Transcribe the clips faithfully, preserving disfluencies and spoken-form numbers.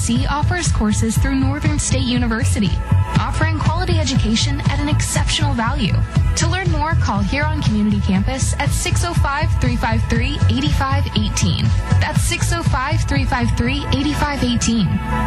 C offers courses through Northern State University, offering quality education at an exceptional value. To learn more, call Huron Community Campus at six oh five, three five three, eight five one eight. That's six oh five, three five three, eight five one eight.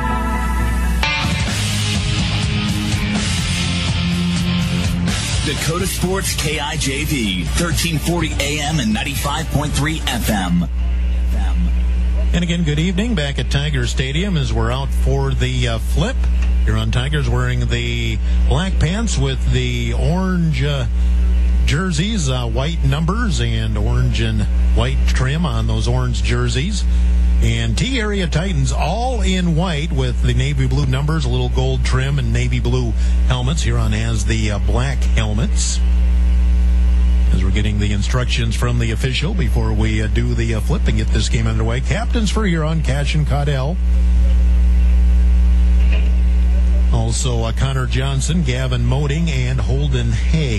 Dakota Sports K I J V, thirteen forty A M and ninety-five point three F M. And again, good evening back at Tiger Stadium as we're out for the uh, flip. Huron Tigers wearing the black pants with the orange uh, jerseys, uh, white numbers, and orange and white trim on those orange jerseys. And T-Area Titans all in white with the navy blue numbers, a little gold trim, and navy blue helmets. Huron has the uh, black helmets. As we're getting the instructions from the official before we uh, do the uh, flip and get this game underway. Captains for Huron, Cashin Caudell. Also uh, Connor Johnson, Gavin Moding, and Holden Haig.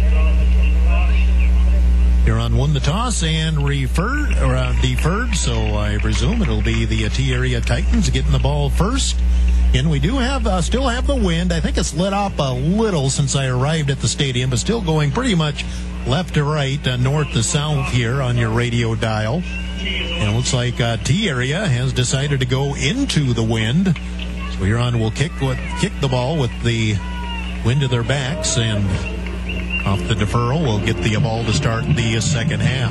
Huron won the toss and referred, or, uh, deferred, so I presume it'll be the uh, T-Area Titans getting the ball first. And we do have, uh, still have the wind. I think it's let off a little since I arrived at the stadium, but still going pretty much left to right, uh, north to south here on your radio dial. And it looks like uh, T-Area has decided to go into the wind. So Huron will kick, with, kick the ball with the wind to their backs, and off the deferral, we'll get the ball to start the second half.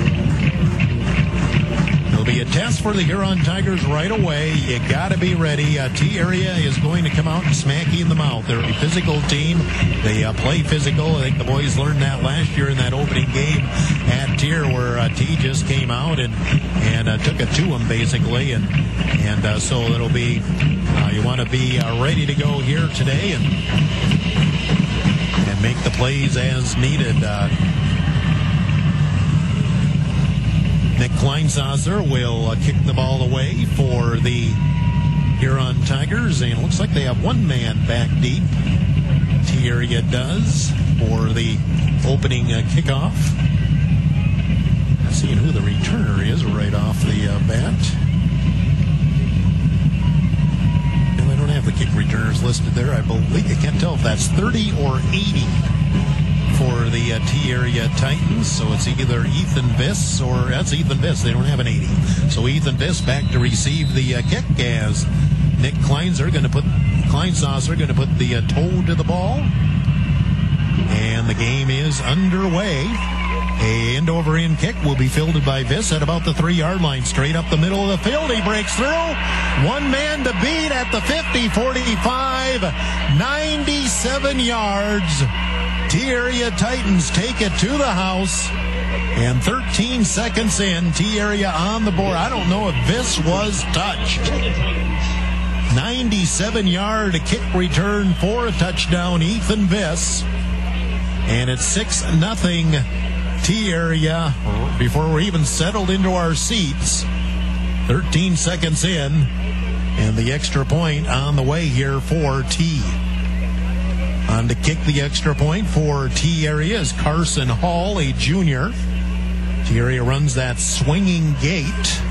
It'll be a test for the Huron Tigers right away. You got to be ready. Uh, T-Area is going to come out and smack you in the mouth. They're a physical team. They uh, play physical. I think the boys learned that last year in that opening game at Tier, where uh, T just came out and and uh, took it to them basically. And and uh, so it'll be uh, you want to be uh, ready to go here today and and make the plays as needed. Uh, Nick Kleinsasser will uh, kick the ball away for the Huron Tigers, and it looks like they have one man back deep. T-Area does for the opening uh, kickoff. Seeing who the returner is right off the uh, bat. And they don't have the kick returners listed there. I believe, I can't tell if that's thirty or eighty. For the uh, T-Area Titans, so it's either Ethan Viss or that's Ethan Viss. They don't have an eighty, so Ethan Viss back to receive the uh, kick as Nick Kleinser going to put Kleinsasser going to put the uh, toe to the ball, and the game is underway. A end over end kick will be fielded by Viss at about the three-yard line, straight up the middle of the field. He breaks through. One man to beat at the fifty, forty-five, ninety-seven yards. T-Area Titans take it to the house, and thirteen seconds in, T-Area on the board. I don't know if this was touched. ninety-seven yard kick return for a touchdown, Ethan Viss. And it's six nothing T-Area before we're even settled into our seats. thirteen seconds in, and the extra point on the way here for T. On to kick the extra point for T-Area is Carson Hall, a junior. T-Area runs that swinging gate.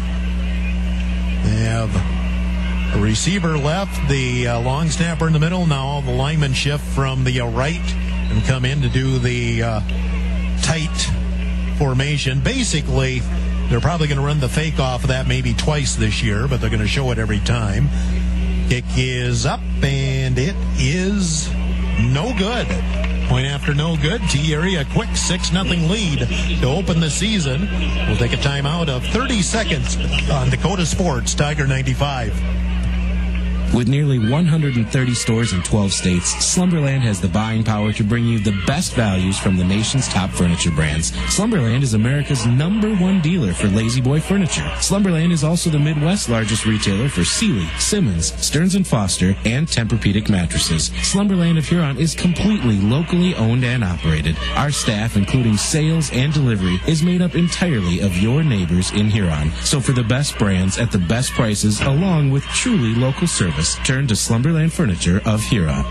They have a receiver left, the uh, long snapper in the middle. Now all the linemen shift from the uh, right and come in to do the uh, tight formation. Basically, they're probably going to run the fake off of that maybe twice this year, but they're going to show it every time. Kick is up, and it is no good. Point after no good. T-Area a quick six nothing lead to open the season. We'll take a timeout of thirty seconds on Dakota Sports Tiger ninety-five. With nearly one hundred thirty stores in twelve states, Slumberland has the buying power to bring you the best values from the nation's top furniture brands. Slumberland is America's number one dealer for Lazy Boy furniture. Slumberland is also the Midwest's largest retailer for Sealy, Simmons, Stearns and Foster, and Tempur-Pedic mattresses. Slumberland of Huron is completely locally owned and operated. Our staff, including sales and delivery, is made up entirely of your neighbors in Huron. So for the best brands at the best prices, along with truly local service, turn to Slumberland Furniture of Huron.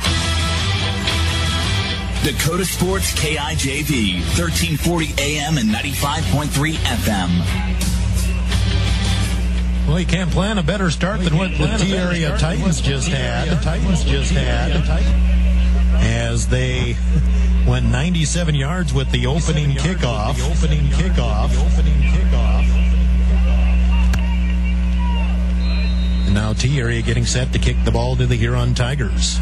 Dakota Sports K I J V, thirteen forty A M and ninety-five point three F M. Well, you can't plan a better start than what the T-Area Titans just had. Titans just had. As they went ninety-seven yards with the opening kickoff. The opening kickoff. The opening kickoff. And now T-Area getting set to kick the ball to the Huron Tigers.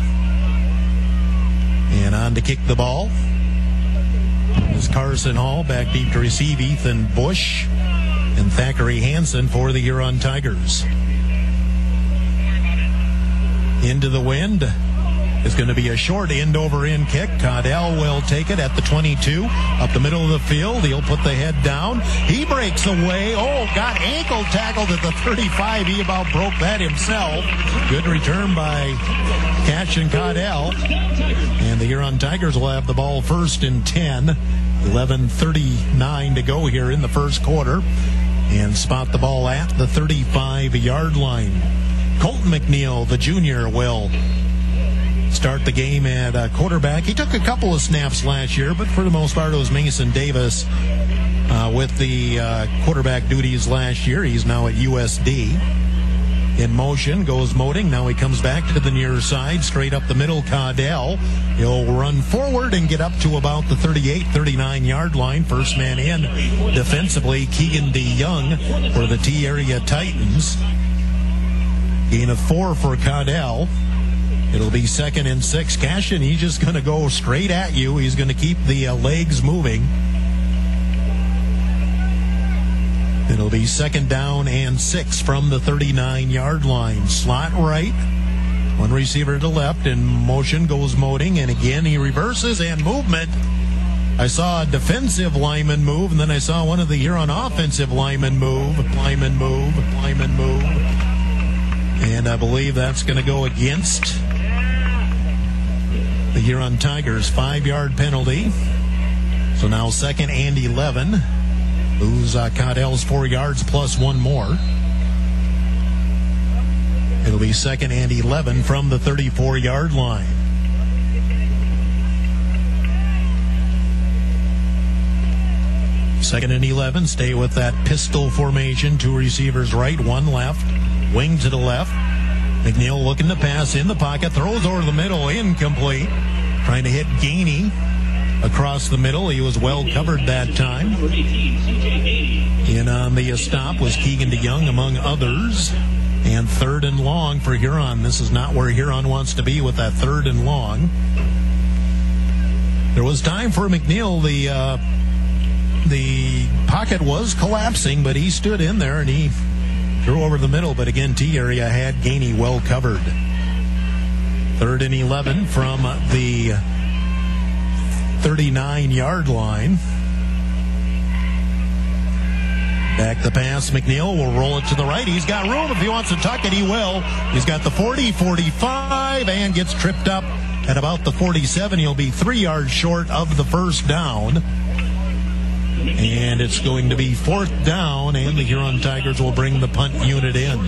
And on to kick the ball is Carson Hall. Back deep to receive Ethan Bush and Thackeray Hansen for the Huron Tigers. Into the wind. It's going to be a short end-over-end kick. Caudell will take it at the twenty-two. Up the middle of the field. He'll put the head down. He breaks away. Oh, got ankle tackled at the thirty-five. He about broke that himself. Good return by Cashin Caudell. And the Huron Tigers will have the ball first and ten. eleven thirty-nine to go here in the first quarter. And spot the ball at the thirty-five-yard line. Colton McNeil, the junior, will start the game at uh, quarterback. He took a couple of snaps last year, but for the most part, it was Mason Davis uh, with the uh, quarterback duties last year. He's now at U S D. In motion goes Moding. Now he comes back to the near side, straight up the middle. Caudell. He'll run forward and get up to about the thirty-eight, thirty-nine-yard line. First man in defensively, Keegan DeYoung for the T-Area Titans. Gain of four for Caudell. It'll be second and six. Cashin, he's just going to go straight at you. He's going to keep the uh, legs moving. It'll be second down and six from the thirty-nine-yard line. Slot right. One receiver to the left. In motion goes Moding. And again, he reverses and movement. I saw a defensive lineman move, and then I saw one of the Huron offensive linemen move. Lineman move. Lineman move. And I believe that's going to go against the Huron Tigers. Five-yard penalty. So now second and eleven. Lose uh, Caudell's four yards plus one more. It'll be second and eleven from the thirty-four-yard line. Second and eleven. Stay with that pistol formation. Two receivers right, one left. Wing to the left. McNeil looking to pass in the pocket. Throws over the middle. Incomplete. Trying to hit Gainey across the middle. He was well covered that time. In on the stop was Keegan DeYoung, among others. And third and long for Huron. This is not where Huron wants to be with that third and long. There was time for McNeil. The, uh, the pocket was collapsing, but he stood in there and he threw over the middle, but again, T-Area had Gainey well covered. Third and eleven from the thirty-nine-yard line. Back the pass, McNeil will roll it to the right. He's got room. If he wants to tuck it, he will. He's got the forty, forty-five, and gets tripped up at about the forty-seven. He'll be three yards short of the first down. And it's going to be fourth down, and the Huron Tigers will bring the punt unit in.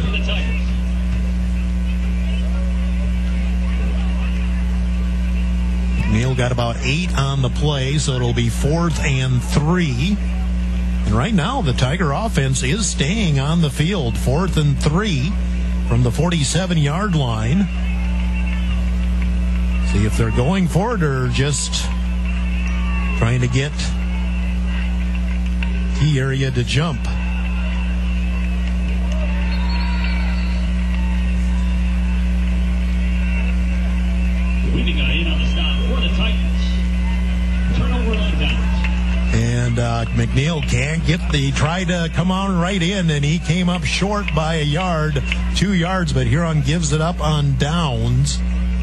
Neal got about eight on the play, so it'll be fourth and three. And right now, the Tiger offense is staying on the field. Fourth and three from the forty-seven-yard line. See if they're going for it or just trying to get T-Area to jump. And uh, McNeil can't get the, tried to come on right in, and he came up short by a yard, two yards, but Huron gives it up on downs.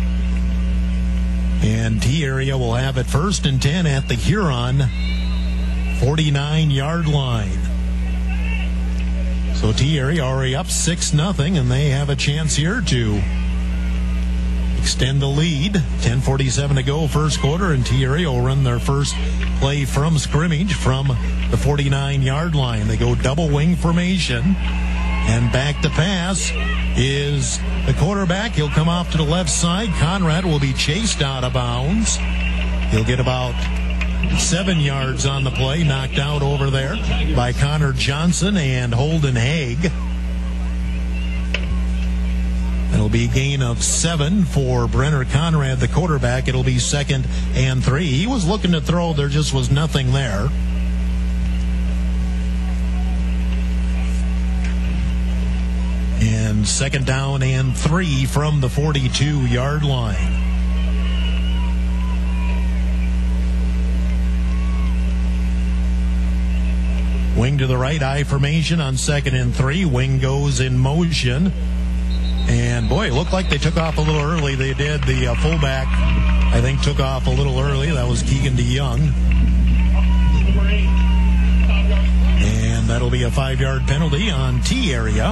And T-Area will have it first and ten at the Huron forty-nine-yard line. So T-Area already up six nothing, and they have a chance here to extend the lead. ten forty-seven to go, first quarter, and T-Area will run their first play from scrimmage from the forty-nine-yard line. They go double wing formation, and back to pass is the quarterback. He'll come off to the left side. Conrad will be chased out of bounds. He'll get about seven yards on the play, knocked out over there by Connor Johnson and Holden Haig. It'll be a gain of seven for Brenner Conrad, the quarterback. It'll be second and three. He was looking to throw. There just was nothing there. And second down and three from the forty-two-yard line. Wing to the right, I formation on second and three. Wing goes in motion. And, boy, it looked like they took off a little early. They did. The uh, fullback, I think, took off a little early. That was Keegan DeYoung. And that'll be a five-yard penalty on T area.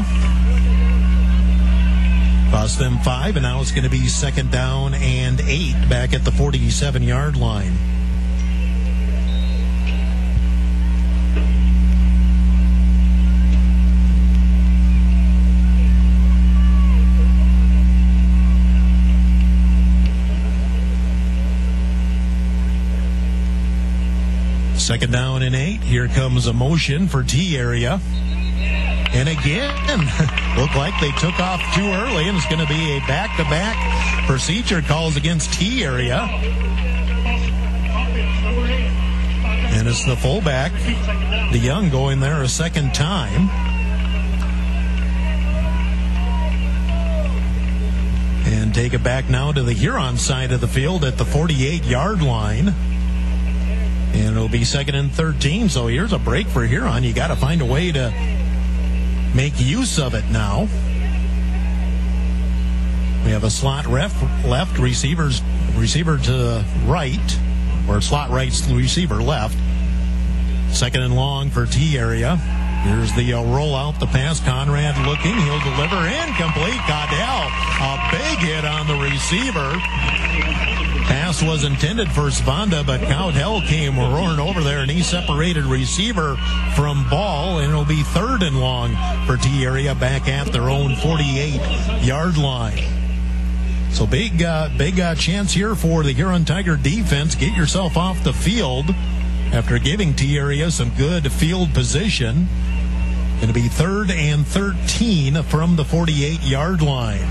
Cost them five, and now it's going to be second down and eight back at the forty-seven-yard line. Second down and eight. Here comes a motion for T area. And again, looked like they took off too early, and it's going to be a back-to-back procedure calls against T area. And it's the fullback, DeYoung, going there a second time. And take it back now to the Huron side of the field at the forty-eight-yard line. And it'll be second and thirteen, so here's a break for Huron. You got to find a way to make use of it now. We have a slot ref left, receivers receiver to the right, or slot right, receiver left. Second and long for T area. Here's the uh, rollout, the pass. Conrad looking, he'll deliver, incomplete. Caudell, a big hit on the receiver. Pass was intended for Svanda, but Caudell came roaring over there, and he separated receiver from ball, and it'll be third and long for T area back at their own forty-eight-yard line. So big, uh, big uh, chance here for the Huron Tiger defense. Get yourself off the field after giving T area some good field position. Going to be third and thirteen from the forty-eight-yard line.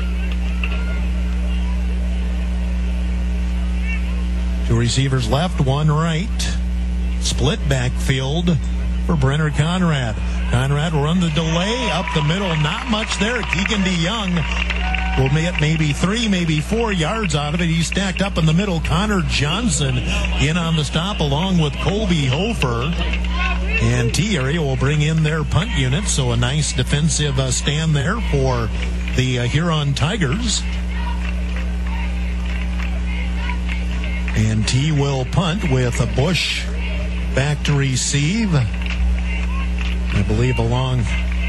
Two receivers left, one right. Split backfield for Brenner Conrad. Conrad will run the delay up the middle. Not much there. Keegan DeYoung will get maybe three, maybe four yards out of it. He's stacked up in the middle. Connor Johnson in on the stop along with Colby Hofer. And T area will bring in their punt unit. So a nice defensive uh, stand there for the uh, Huron Tigers. And T will punt with a Bush back to receive. I believe along.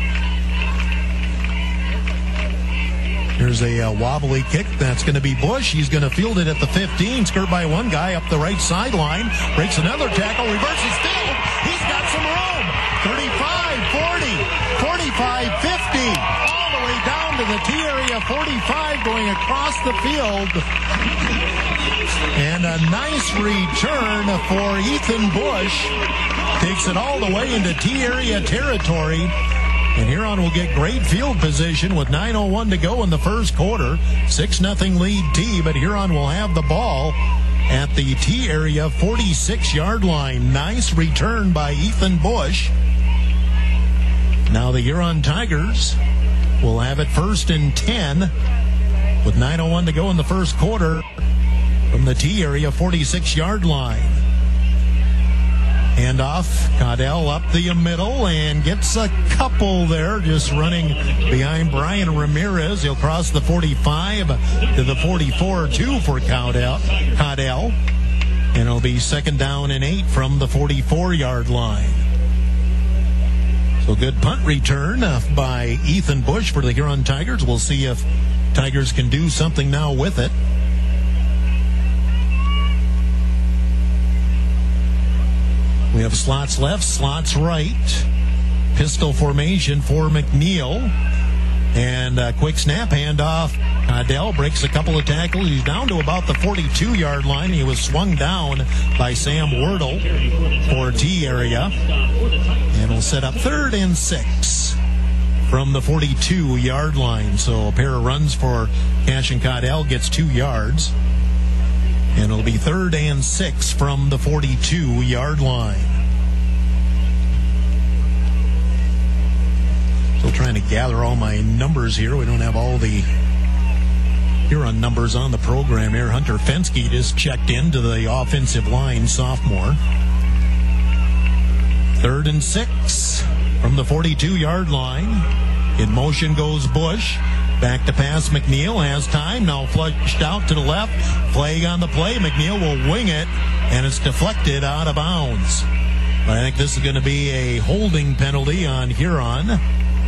Here's a uh, wobbly kick. That's going to be Bush. He's going to field it at the fifteen. Skirt by one guy up the right sideline. Breaks another tackle. Reverses field. He's got some room. thirty-five, forty, forty-five, fifty. All the way down to the T area forty-five, going across the field. And a nice return for Ethan Bush. Takes it all the way into T area territory. And Huron will get great field position with nine oh one to go in the first quarter. six nothing lead T, but Huron will have the ball at the T area forty-six-yard line. Nice return by Ethan Bush. Now the Huron Tigers will have it first and ten with nine oh one to go in the first quarter from the T area forty-six-yard line. Handoff, Caudell up the middle and gets a couple there, just running behind Brian Ramirez. He'll cross the forty-five to the forty-four two for Caudell. Caudell. And it'll be second down and eight from the forty-four-yard line. So good punt return by Ethan Bush for the Huron Tigers. We'll see if Tigers can do something now with it. We have slots left, slots right. Pistol formation for McNeil. And a quick snap handoff. Caudell breaks a couple of tackles. He's down to about the forty-two-yard line. He was swung down by Sam Wardle for T area. And we'll set up third and six from the forty-two-yard line. So a pair of runs for Cashin Caudell gets two yards. And it'll be third and six from the forty-two-yard line. Still trying to gather all my numbers here. We don't have all the Huron numbers on the program here. Hunter Fensky just checked into the offensive line, sophomore. Third and six from the forty-two-yard line. In motion goes Bush. Back to pass. McNeil has time. Now flushed out to the left. Flag on the play. McNeil will wing it, and it's deflected out of bounds. But I think this is going to be a holding penalty on Huron.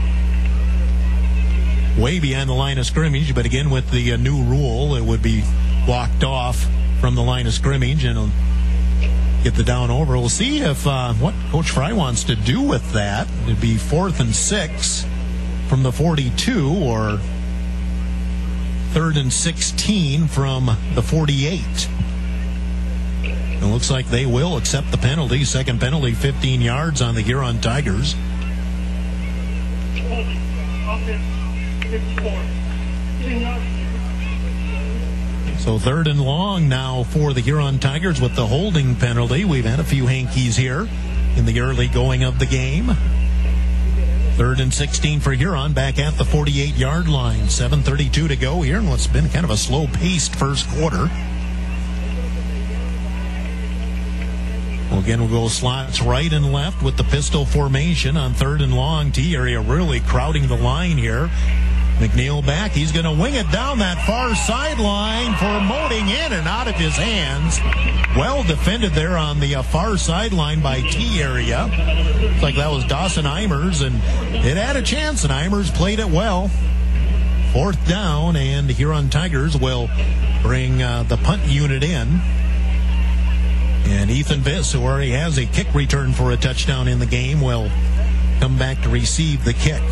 Way behind the line of scrimmage, but again, with the uh, new rule, it would be blocked off from the line of scrimmage, and it'll get the down over. We'll see if uh, what Coach Fry wants to do with that. It'd be fourth and six from the forty-two, or third and sixteen from the forty-eight. It looks like they will accept the penalty. Second penalty, fifteen yards on the Huron Tigers. So third and long now for the Huron Tigers with the holding penalty. We've had a few hankies here in the early going of the game. Third and sixteen for Huron, back at the forty-eight-yard line. seven thirty-two to go here in what's been kind of a slow-paced first quarter. Well, again, we'll go slots right and left with the pistol formation on third and long. T area really crowding the line here. McNeil back. He's going to wing it down that far sideline for Moting, in and out of his hands. Well defended there on the uh, far sideline by T area. Looks like that was Dawson Eimers, and it had a chance, and Eimers played it well. Fourth down, and the Huron Tigers will bring uh, the punt unit in. And Ethan Viss, who already has a kick return for a touchdown in the game, will come back to receive the kick.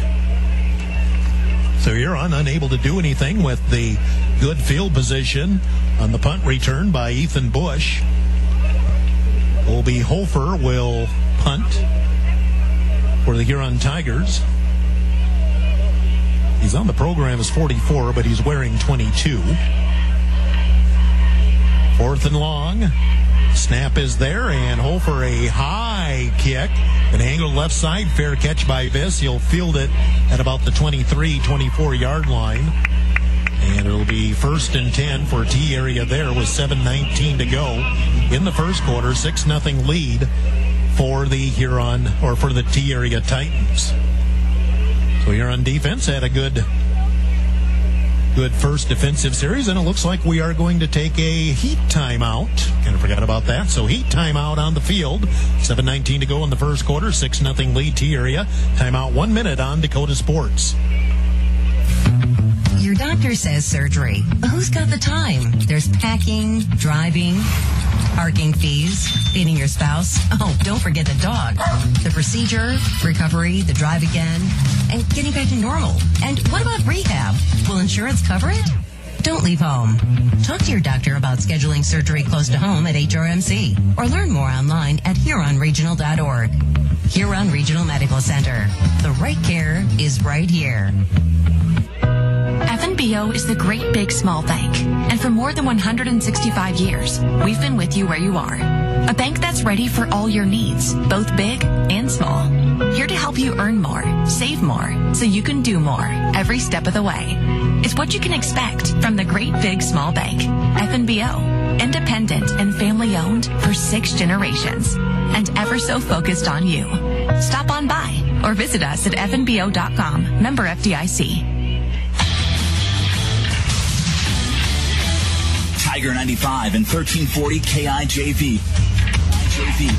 So Huron unable to do anything with the good field position on the punt return by Ethan Bush. Colby Hofer will punt for the Huron Tigers. He's on the program as forty-four, but he's wearing twenty-two. Fourth and long. Snap is there, and Hofer a high kick. An angled left side, fair catch by Viss. He'll field it at about the twenty-three, twenty-four-yard line. And it'll be first and ten for T area there with seven nineteen to go in the first quarter. six nothing lead for the Huron, or for the T area Titans. So Huron defense had a good Good first defensive series, and it looks like we are going to take a heat timeout. Kind of forgot about that. So heat timeout on the field. seven nineteen to go in the first quarter. six nothing lead T area. Timeout one minute on Dakota Sports. Your doctor says surgery, but who's got the time? There's packing, driving, parking fees, feeding your spouse. Oh, don't forget the dog. The procedure, recovery, the drive again, and getting back to normal. And what about rehab? Will insurance cover it? Don't leave home. Talk to your doctor about scheduling surgery close to home at H R M C, or learn more online at huron regional dot org. Huron Regional Medical Center. The right care is right here. F N B O is the great big small bank. And for more than one hundred sixty-five years, we've been with you where you are. A bank that's ready for all your needs, both big and small. Here to help you earn more, save more, so you can do more every step of the way. It's what you can expect from the great big small bank. F N B O. Independent and family owned for six generations. And ever so focused on you. Stop on by or visit us at F N B O dot com. Member F D I C. Tiger ninety-five and thirteen forty K I J V. J V.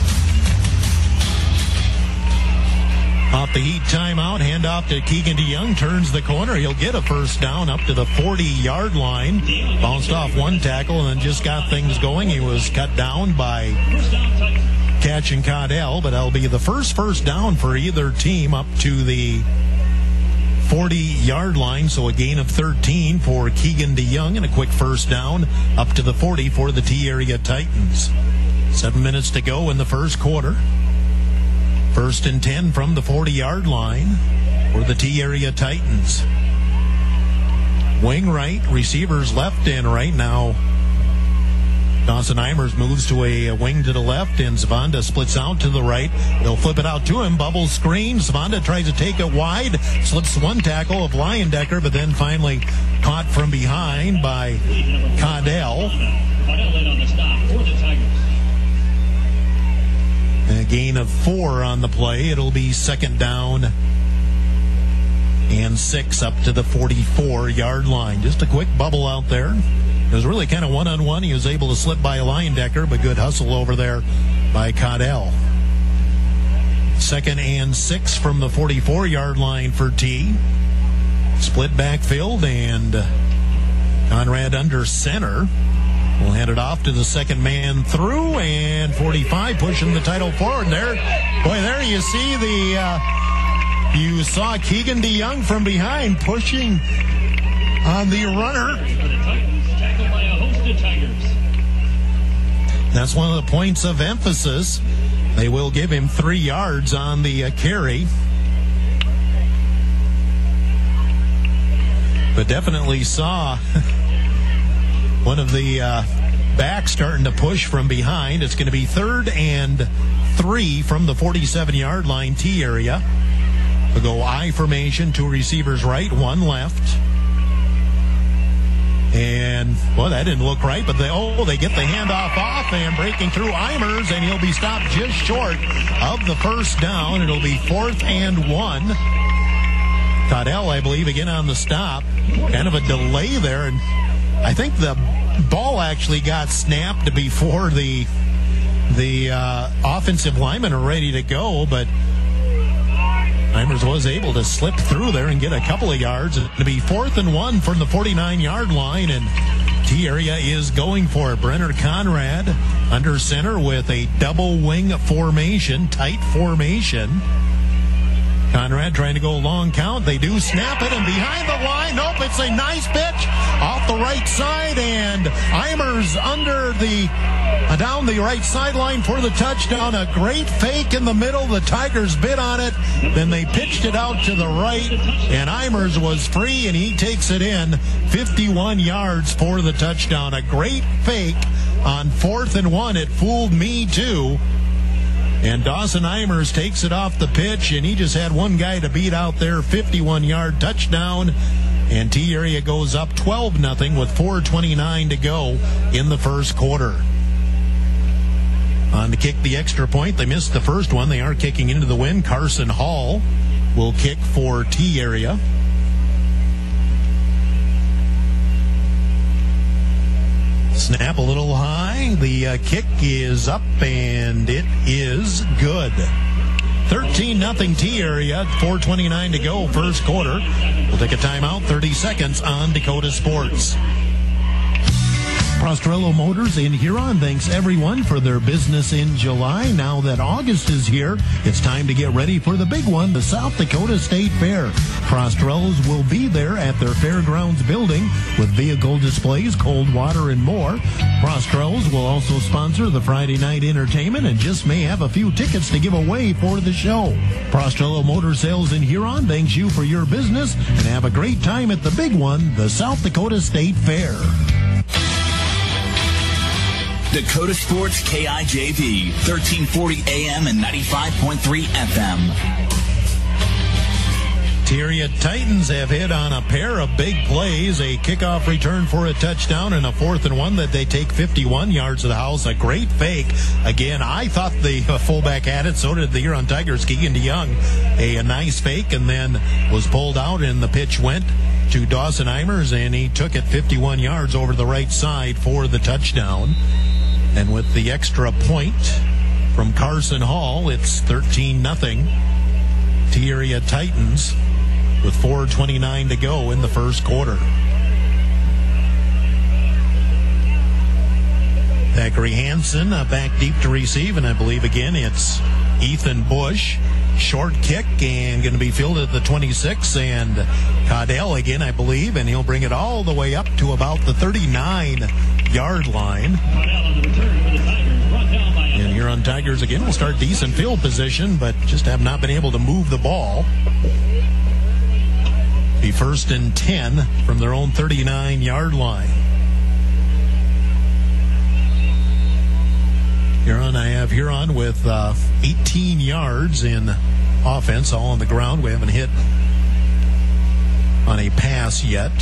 Off the heat timeout, handoff to Keegan DeYoung, turns the corner. He'll get a first down up to the forty-yard line. Bounced off one tackle and then just got things going. He was cut down by Cashin Caudell, but that'll be the first first down for either team up to the forty-yard line, so a gain of thirteen for Keegan DeYoung and a quick first down up to the forty for the T-Area Titans. Seven minutes to go in the first quarter. First and ten from the forty-yard line. for the T-Area Titans. Wing right, receivers left and right now. Dawson Eimers moves to a wing to the left, and Zavanda splits out to the right. They'll flip it out to him. Bubble screen. Zavanda tries to take it wide. Slips one tackle of Leyendecker, but then finally caught from behind by Caudell. A gain of four on the play. It'll be second down and six up to the forty-four-yard line. Just a quick bubble out there. It was really kind of one-on-one. He was able to slip by Leyendecker, but good hustle over there by Caudell. Second and six from the forty-four-yard line for T. Split backfield, and Conrad under center. We'll hand it off to the second man through, and forty-five pushing the title forward there. Boy, there you see the, uh, you saw Keegan DeYoung from behind pushing on the runner. That's one of the points of emphasis. They will give him three yards on the uh, carry. But definitely saw one of the uh, backs starting to push from behind. It's going to be third and three from the forty-seven-yard line T area. We'll go I formation, two receivers right, one left. And, well, that didn't look right, but they, oh, they get the handoff off and breaking through Eimers, and he'll be stopped just short of the first down. It'll be fourth and one. Caudell, I believe, again on the stop. Kind of a delay there, and I think the ball actually got snapped before the the uh, offensive linemen are ready to go, but Eimers was able to slip through there and get a couple of yards. It'll be fourth and one from the forty-nine-yard line, and T-Area is going for it. Brenner Conrad under center with a double wing formation, tight formation. Conrad trying to go long count. They do snap it, and behind the line, nope, it's a nice pitch off the right side, and Eimers under the, uh, down the right sideline for the touchdown. A great fake in the middle. The Tigers bid on it. Then they pitched it out to the right, and Eimers was free, and he takes it in fifty-one yards for the touchdown. A great fake on fourth and one. It fooled me, too. And Dawson Eimers takes it off the pitch, and he just had one guy to beat out there. fifty-one-yard touchdown, and T-Area goes up twelve nothing with four twenty-nine to go in the first quarter. On to kick the extra point. They missed the first one. They are kicking into the wind. Carson Hall will kick for T-Area. Snap a little high. The uh, kick is up, and it is good. thirteen nothing T-Area, four twenty-nine to go, first quarter. We'll take a timeout, thirty seconds on Dakota Sports. Prostrello Motors in Huron thanks everyone for their business in July. Now that August is here, it's time to get ready for the big one, the South Dakota State Fair. Prostrellos will be there at their fairgrounds building with vehicle displays, cold water, and more. Prostrellos will also sponsor the Friday night entertainment and just may have a few tickets to give away for the show. Prostrello Motor Sales in Huron thanks you for your business, and have a great time at the big one, the South Dakota State Fair. Dakota Sports K I J V, thirteen forty A M and ninety-five point three F M. T-Area Titans have hit on a pair of big plays, a kickoff return for a touchdown, and a fourth and one that they take fifty-one yards of the house. A great fake. Again, I thought the fullback had it. So did the Huron Tigers. Keegan DeYoung, a, a nice fake, and then was pulled out, and the pitch went to Dawson Eimers, and he took it fifty-one yards over the right side for the touchdown. And with the extra point from Carson Hall, it's thirteen nothing. T-Area Titans with four twenty-nine to go in the first quarter. Thackeray Hansen uh, back deep to receive, and I believe again it's Ethan Bush. Short kick, and going to be fielded at the twenty-six, and Caudell again, I believe, and he'll bring it all the way up to about the thirty-nine-yard line. And Huron Tigers again will start decent field position, but just have not been able to move the ball. Be first and ten from their own thirty-nine-yard line. Huron, I have Huron with uh, eighteen yards in offense, all on the ground. We haven't hit on a pass yet.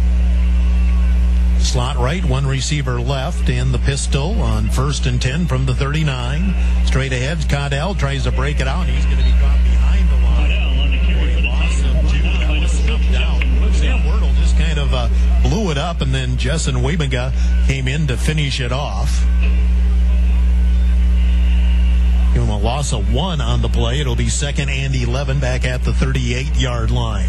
Slot right, one receiver left, and the pistol on first and ten from the thirty-nine. Straight ahead, Caudell tries to break it out, and he's going to be caught behind the line. He lost him too. That was snuffed down. Sam Wordle just kind of uh, blew it up, and then Jessen Wiebenga came in to finish it off. Give him a loss of one on the play. It'll be second and eleven back at the thirty-eight-yard line.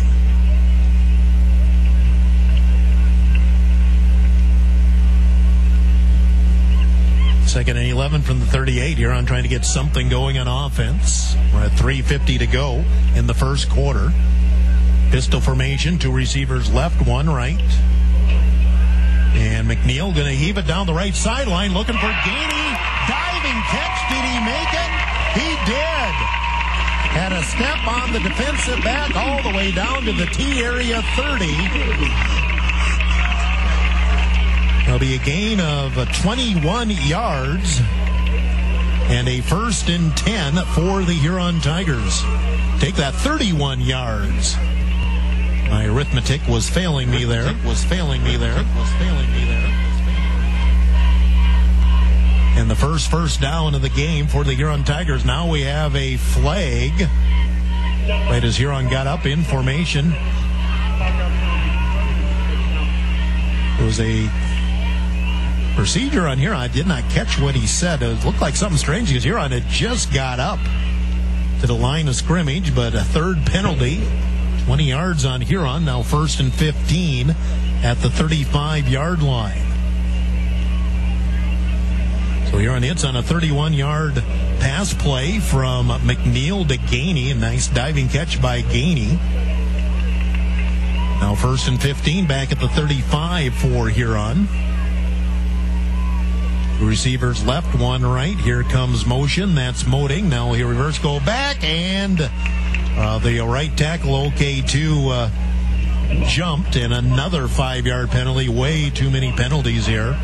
Second and eleven from the thirty-eight. Huron trying to get something going on offense. We're at three fifty to go in the first quarter. Pistol formation, two receivers left, one right. And McNeil going to heave it down the right sideline, looking for Gainey. Diving catch. Did he make it? He did. Had a step on the defensive back all the way down to the T area thirty. There'll be a gain of twenty-one yards and a first and ten for the Huron Tigers. Take that, thirty-one yards. My arithmetic was failing me there. Was failing me there. Was failing me there. And the first first down of the game for the Huron Tigers. Now we have a flag. Right as Huron got up in formation. It was a procedure on Huron. I did not catch what he said. It looked like something strange because Huron had just got up to the line of scrimmage, but a third penalty. twenty yards on Huron. Now first and fifteen at the thirty-five-yard line. So Huron hits on a thirty-one-yard pass play from McNeil to Gainey. A nice diving catch by Gainey. Now first and fifteen back at the thirty-five for Huron. Two receivers left, one right. Here comes motion. That's Moting. Now he reverse go back, and uh, the right tackle, O K two, uh, jumped, and another five-yard penalty. Way too many penalties here.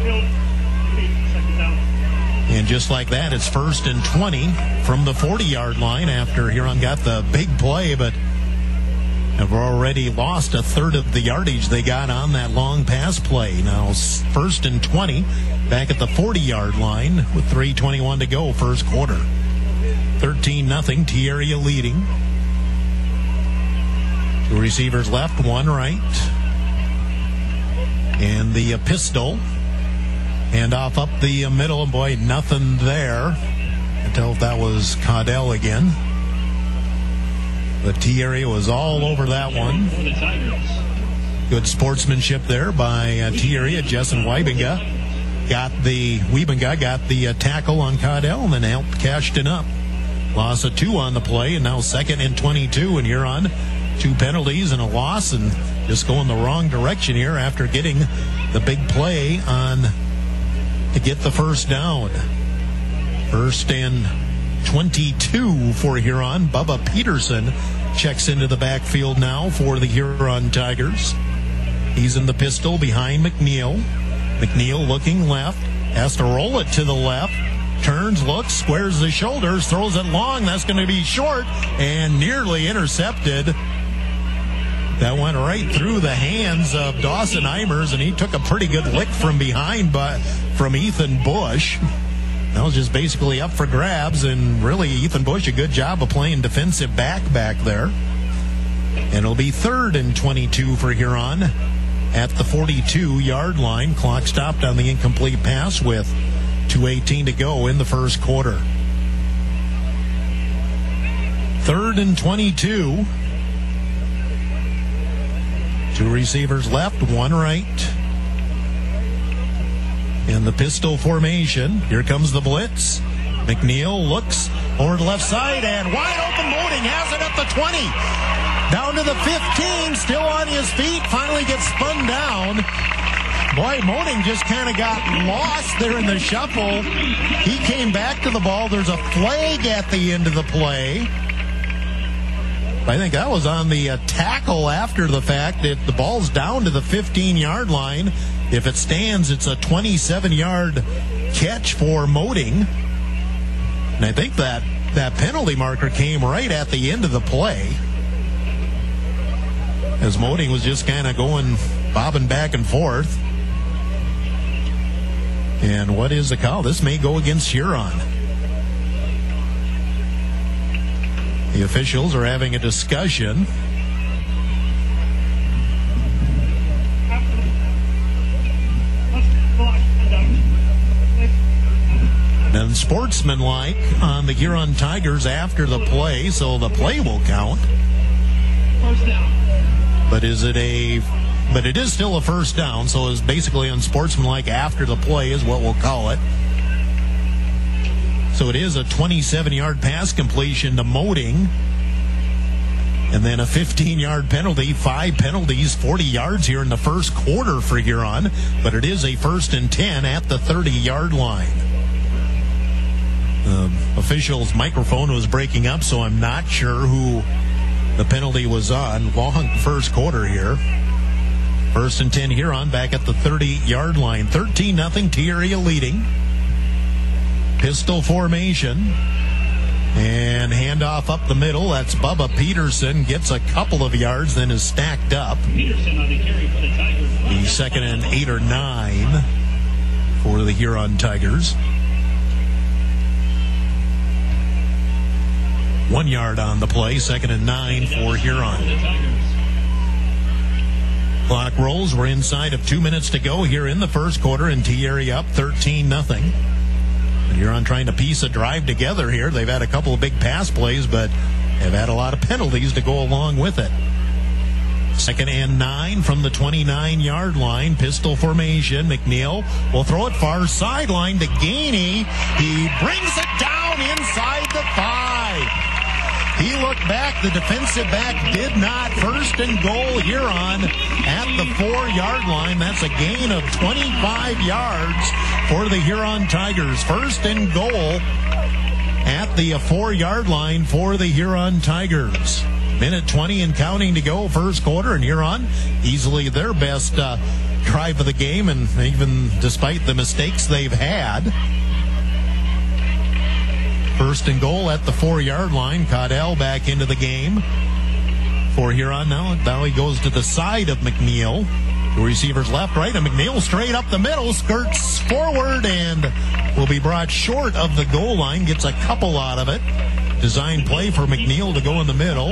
And just like that, it's first and twenty from the forty-yard line after Huron got the big play, but have already lost a third of the yardage they got on that long pass play. Now first and twenty back at the forty-yard line with three twenty-one to go, first quarter. thirteen nothing, T-Area leading. Two receivers left, one right. And the uh, pistol. Hand off up the middle, and boy, nothing there. Until that was Caudell again. The T area was all over that one. Good sportsmanship there by uh, T area. Jessen Wiebenga got the Wiebenga got the uh, tackle on Caudell and then helped Cashton up. Loss of two on the play, and now second and twenty-two, and you're on two penalties and a loss, and just going the wrong direction here after getting the big play on to get the first down. First and twenty-two for Huron. Bubba Peterson checks into the backfield now for the Huron Tigers. He's in the pistol behind McNeil. McNeil looking left, has to roll it to the left, turns, looks, squares the shoulders, throws it long. That's going to be short and nearly intercepted. That went right through the hands of Dawson Eimers, and he took a pretty good lick from behind but from Ethan Bush. That was just basically up for grabs, and really Ethan Bush, a good job of playing defensive back back there. And it'll be third and twenty-two for Huron at the forty-two-yard line. Clock stopped on the incomplete pass with two eighteen to go in the first quarter. Third and twenty-two. Two receivers left, one right. In the pistol formation, here comes the blitz. McNeil looks over the left side, and wide open Moting has it at the twenty. Down to the fifteen, still on his feet, finally gets spun down. Boy, Moting just kind of got lost there in the shuffle. He came back to the ball. There's a flag at the end of the play. I think that was on the uh, tackle after the fact. That the ball's down to the fifteen-yard line. If it stands, it's a twenty-seven-yard catch for Moding. And I think that, that penalty marker came right at the end of the play, as Moding was just kind of going, bobbing back and forth. And what is the call? This may go against Huron. The officials are having a discussion. And sportsmanlike on the Huron Tigers after the play, so the play will count. First down. But is it a... But it is still a first down, so it's basically unsportsmanlike after the play is what we'll call it. So it is a twenty-seven-yard pass completion to Moding. And then a fifteen-yard penalty, five penalties, forty yards here in the first quarter for Huron. But it is a first and ten at the thirty-yard line. The official's microphone was breaking up, so I'm not sure who the penalty was on. Long first quarter here. First and ten Huron back at the thirty-yard line. thirteen nothing, T-Area leading. Pistol formation. And handoff up the middle. That's Bubba Peterson. Gets a couple of yards, then is stacked up. Peterson on the carry for the Tigers. The second and eight or nine for the Huron Tigers. One yard on the play. Second and nine for Huron. Clock rolls. We're inside of two minutes to go here in the first quarter, and T-Area up thirteen nothing. Huron trying to piece a drive together here. They've had a couple of big pass plays, but have had a lot of penalties to go along with it. Second and nine from the twenty-nine-yard line. Pistol formation. McNeil will throw it far sideline to Gainey. He brings it down inside the five. He looked back. The defensive back did not. First and goal Huron at the four-yard line. That's a gain of twenty-five yards for the Huron Tigers. First and goal at the four-yard line for the Huron Tigers. Minute twenty and counting to go, first quarter, and Huron easily their best uh, drive of the game, and even despite the mistakes they've had. First and goal at the four-yard line. Caudell back into the game for Huron now. Now he goes to the side of McNeil. The receivers left, right, and McNeil straight up the middle, skirts forward, and will be brought short of the goal line. Gets a couple out of it. Design play for McNeil to go in the middle.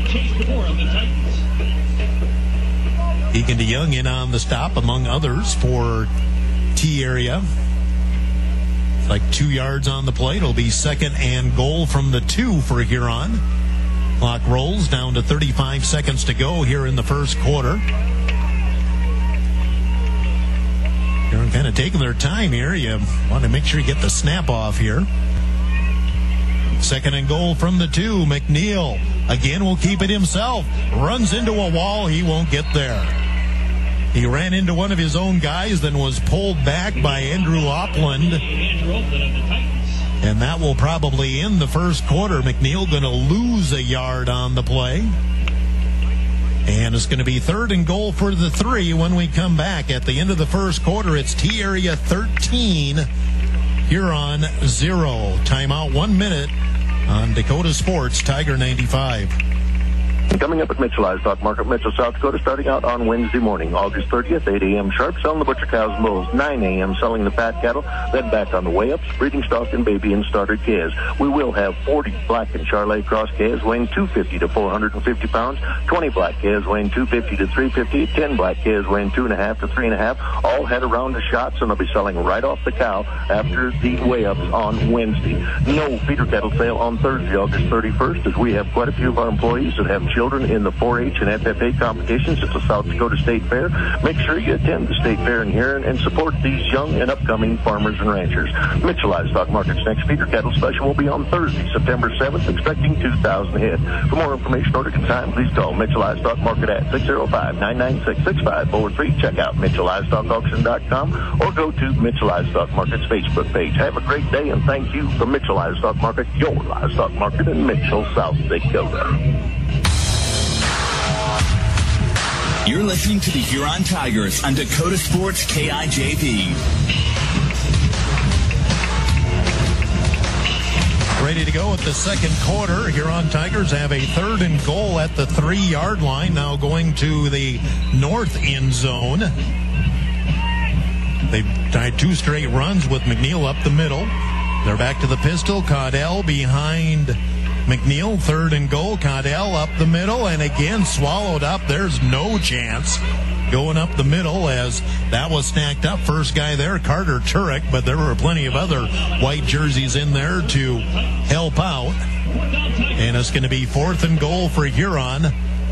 Deacon DeYoung in on the stop, among others, for T-Area. Like two yards on the plate. It'll be second and goal from the two for Huron. Clock rolls down to thirty-five seconds to go here in the first quarter. Huron kind of taking their time here. You want to make sure you get the snap off here. Second and goal from the two. McNeil again will keep it himself. Runs into a wall. He won't get there. He ran into one of his own guys, then was pulled back by Andrew Opland. And that will probably end the first quarter. McNeil going to lose a yard on the play. And it's going to be third and goal for the three when we come back. At the end of the first quarter, it's T-Area thirteen, Huron zero. Timeout one minute on Dakota Sports, Tiger ninety-five. Coming up at Mitchell Livestock Market, Mitchell, South Dakota, starting out on Wednesday morning, August thirtieth, eight a.m. sharp, selling the butcher cows and bulls. nine a.m. selling the fat cattle, then back on the way ups, breeding stock and baby and starter calves. We will have forty black and Charolais cross calves weighing two hundred fifty to four hundred fifty pounds, twenty black calves weighing two hundred fifty to three hundred fifty, ten black calves weighing two and a half to three and a half, all head around the shots, and they'll be selling right off the cow after the weigh ups on Wednesday. No feeder cattle sale on Thursday, August thirty-first, as we have quite a few of our employees that have children in the four H and F F A competitions at the South Dakota State Fair. Make sure you attend the State Fair in here and support these young and upcoming farmers and ranchers. Mitchell Livestock Market's next feeder cattle special will be on Thursday, September seventh, expecting two thousand head. For more information or to time, please call Mitchell Livestock Market at six oh five, nine nine six, six five four three. Check out Mitchell Livestock Auction dot com or go to Mitchell Livestock Market's Facebook page. Have a great day, and thank you from Mitchell Livestock Market, your livestock market in Mitchell, South Dakota. You're listening to the Huron Tigers on Dakota Sports K I J V. Ready to go at the second quarter. Huron Tigers have a third and goal at the three-yard line. Now going to the north end zone. They've tied two straight runs with McNeil up the middle. They're back to the pistol. Caudell behind McNeil. Third and goal. Caudell up the middle and again swallowed up. There's no chance. Going up the middle as that was stacked up. First guy there, Carter Turek, but there were plenty of other white jerseys in there to help out. And it's going to be fourth and goal for Huron.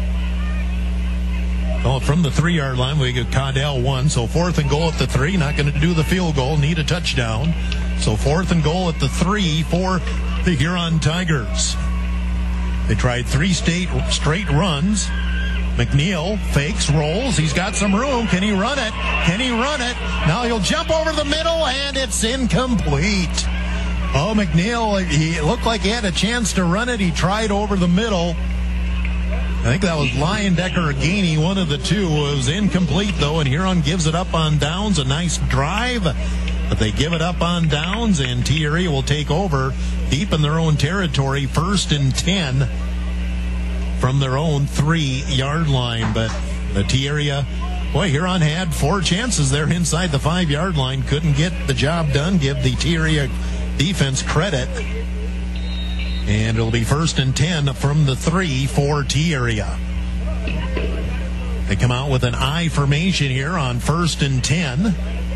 Oh, from the three-yard line, we get Caudell one. So fourth and goal at the three. Not going to do the field goal. Need a touchdown. So fourth and goal at the three for the Huron Tigers. They tried three state, straight runs. McNeil fakes, rolls. He's got some room. Can he run it? Can he run it? Now he'll jump over the middle, and it's incomplete. Oh, McNeil, he looked like he had a chance to run it. He tried over the middle. I think that was Leyendecker or Gainey, one of the two. It was incomplete, though, and Huron gives it up on downs. A nice drive, but they give it up on downs, and T-Area will take over deep in their own territory. First and ten. From their own three-yard line. But the T-Area, boy, Huron had four chances there inside the five-yard line. Couldn't get the job done. Give the T-Area defense credit. And it'll be first and ten from the three for T-Area. They come out with an I formation here on first and ten.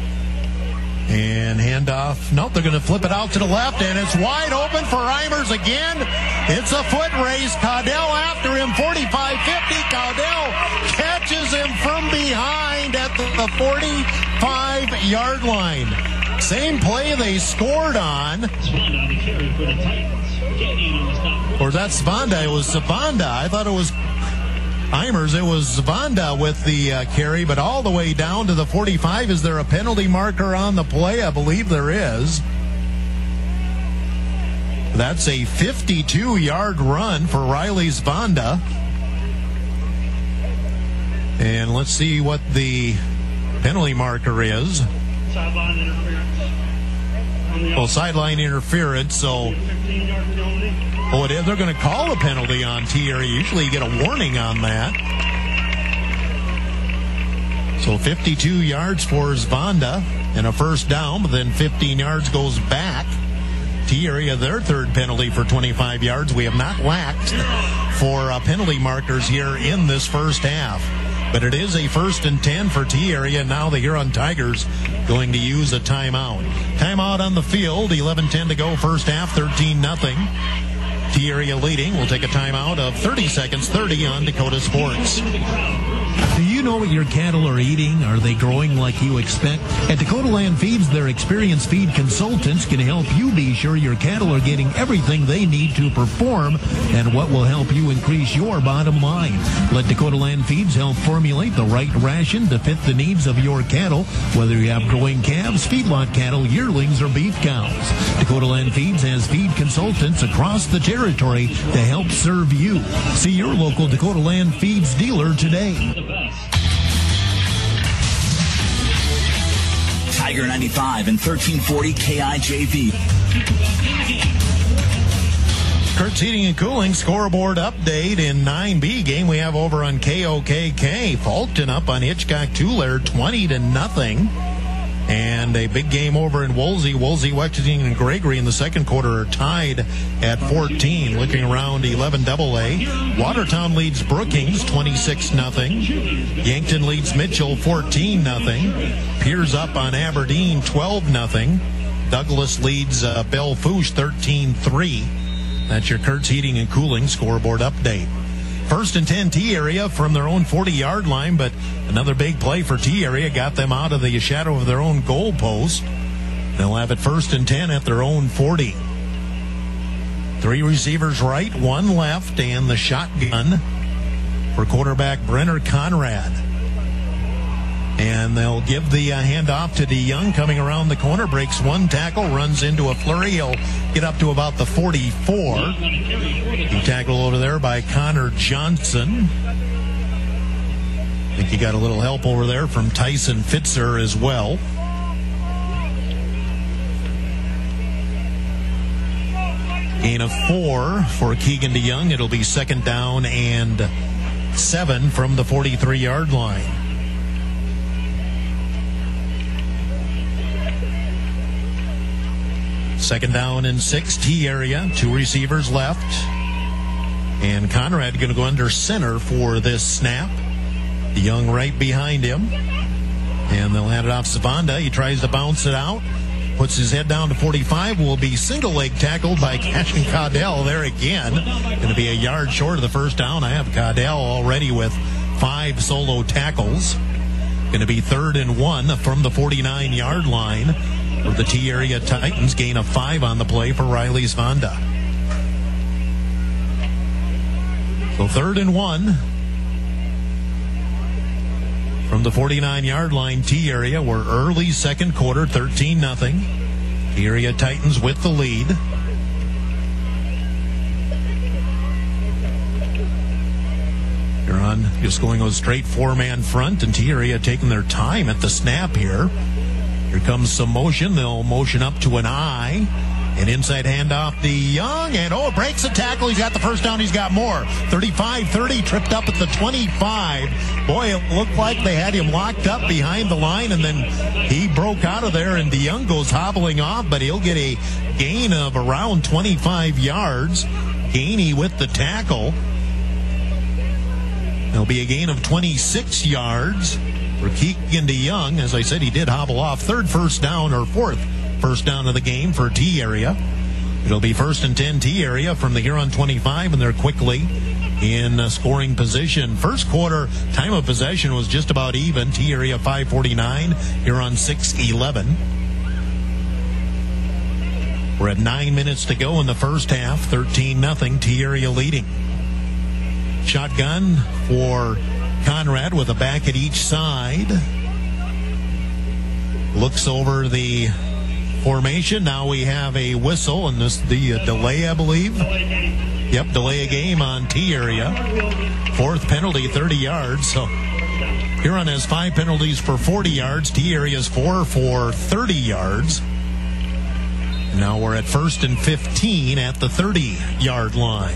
And handoff. Nope, they're going to flip it out to the left, and it's wide open for Eimers again. It's a foot race. Caudell after him, forty-five fifty. Caudell catches him from behind at the forty-five-yard line. Same play they scored on. Or that's Zvanda. It was Zvanda. I thought it was Eimers. It was Zvanda with the uh, carry, but all the way down to the forty-five. Is there a penalty marker on the play? I believe there is. That's a fifty-two-yard run for Riley Zvanda. And let's see what the penalty marker is. Sideline interference. Well, sideline interference, so... Oh, it is. They're going to call a penalty on T-Area. Usually you get a warning on that. So fifty-two yards for Zvanda and a first down, but then fifteen yards goes back. T-Area, their third penalty for twenty-five yards. We have not lacked for uh, penalty markers here in this first half. But it is a first and ten for T-Area. Now the Huron Tigers going to use a timeout. Timeout on the field. eleven ten to go first half. thirteen nothing. T-Area leading. We'll take a timeout of thirty seconds. thirty on Dakota Sports. Do you know what your cattle are eating? Are they growing like you expect? At Dakota Land Feeds, their experienced feed consultants can help you be sure your cattle are getting everything they need to perform and what will help you increase your bottom line. Let Dakota Land Feeds help formulate the right ration to fit the needs of your cattle, whether you have growing calves, feedlot cattle, yearlings, or beef cows. Dakota Land Feeds has feed consultants across the territory to help serve you. See your local Dakota Land Feeds dealer today. Tiger ninety-five and thirteen forty K I J V. Kurtz Heating and Cooling scoreboard update in nine B game we have over on K O K K. Fulton up on Hitchcock-Tulare twenty to nothing. And a big game over in Woolsey. Woolsey, Wexington, and Gregory in the second quarter are tied at fourteen. Looking around eleven double A. Watertown leads Brookings twenty-six nothing. Yankton leads Mitchell fourteen nothing. Piers up on Aberdeen twelve nothing. Douglas leads uh, Belle Fourche thirteen three. That's your Kurtz Heating and Cooling scoreboard update. First and ten T-Area from their own forty-yard line, but another big play for T-Area got them out of the shadow of their own goal post. They'll have it first and ten at their own forty. Three receivers right, one left, and the shotgun for quarterback Brenner Conrad. And they'll give the uh, handoff to DeYoung coming around the corner, breaks one tackle, runs into a flurry. He'll get up to about the forty-four. He tackled over there by Connor Johnson. think you got a little help over there from Tyson Fitzer as well. Gain of four for Keegan DeYoung. It'll be second down and seven from the forty-three-yard line. Second down and six, T area. Two receivers left. And Conrad going to go under center for this snap. DeYoung right behind him. And they'll hand it off Savanda. He tries to bounce it out. Puts his head down to forty-five. Will be single leg tackled by Cashin Caudell there again. Going to be a yard short of the first down. I have Caudell already with five solo tackles. Going to be third and one from the forty-nine-yard line for the T area Titans. Gain of five on the play for Riley Svanda. So third and one from the forty-nine-yard line, T area. We're early second quarter, thirteen nothing. T area Titans with the lead. Huron just going a straight four-man front, and T area taking their time at the snap here. Here comes some motion. They'll motion up to an I. An inside handoff, DeYoung, and oh, breaks a tackle. He's got the first down. He's got more. thirty-five thirty, tripped up at the twenty-five. Boy, it looked like they had him locked up behind the line, and then he broke out of there, and DeYoung goes hobbling off, but he'll get a gain of around twenty-five yards. Gainey with the tackle. There'll be a gain of twenty-six yards for Keegan DeYoung. As I said, he did hobble off. Third first down, or fourth first down of the game for T area. It'll be first and ten T area from the Huron twenty-five, and they're quickly in uh, scoring position. First quarter time of possession was just about even. T area five forty-nine, Huron six eleven. We're at nine minutes to go in the first half. thirteen nothing, T area leading. Shotgun for Conrad with a back at each side. Looks over the formation. Now we have a whistle, and this the uh, delay, I believe. Yep, delay a game on T area. Fourth penalty, thirty yards. So Huron has five penalties for forty yards. T area's four for thirty yards. Now we're at first and fifteen at the thirty-yard line.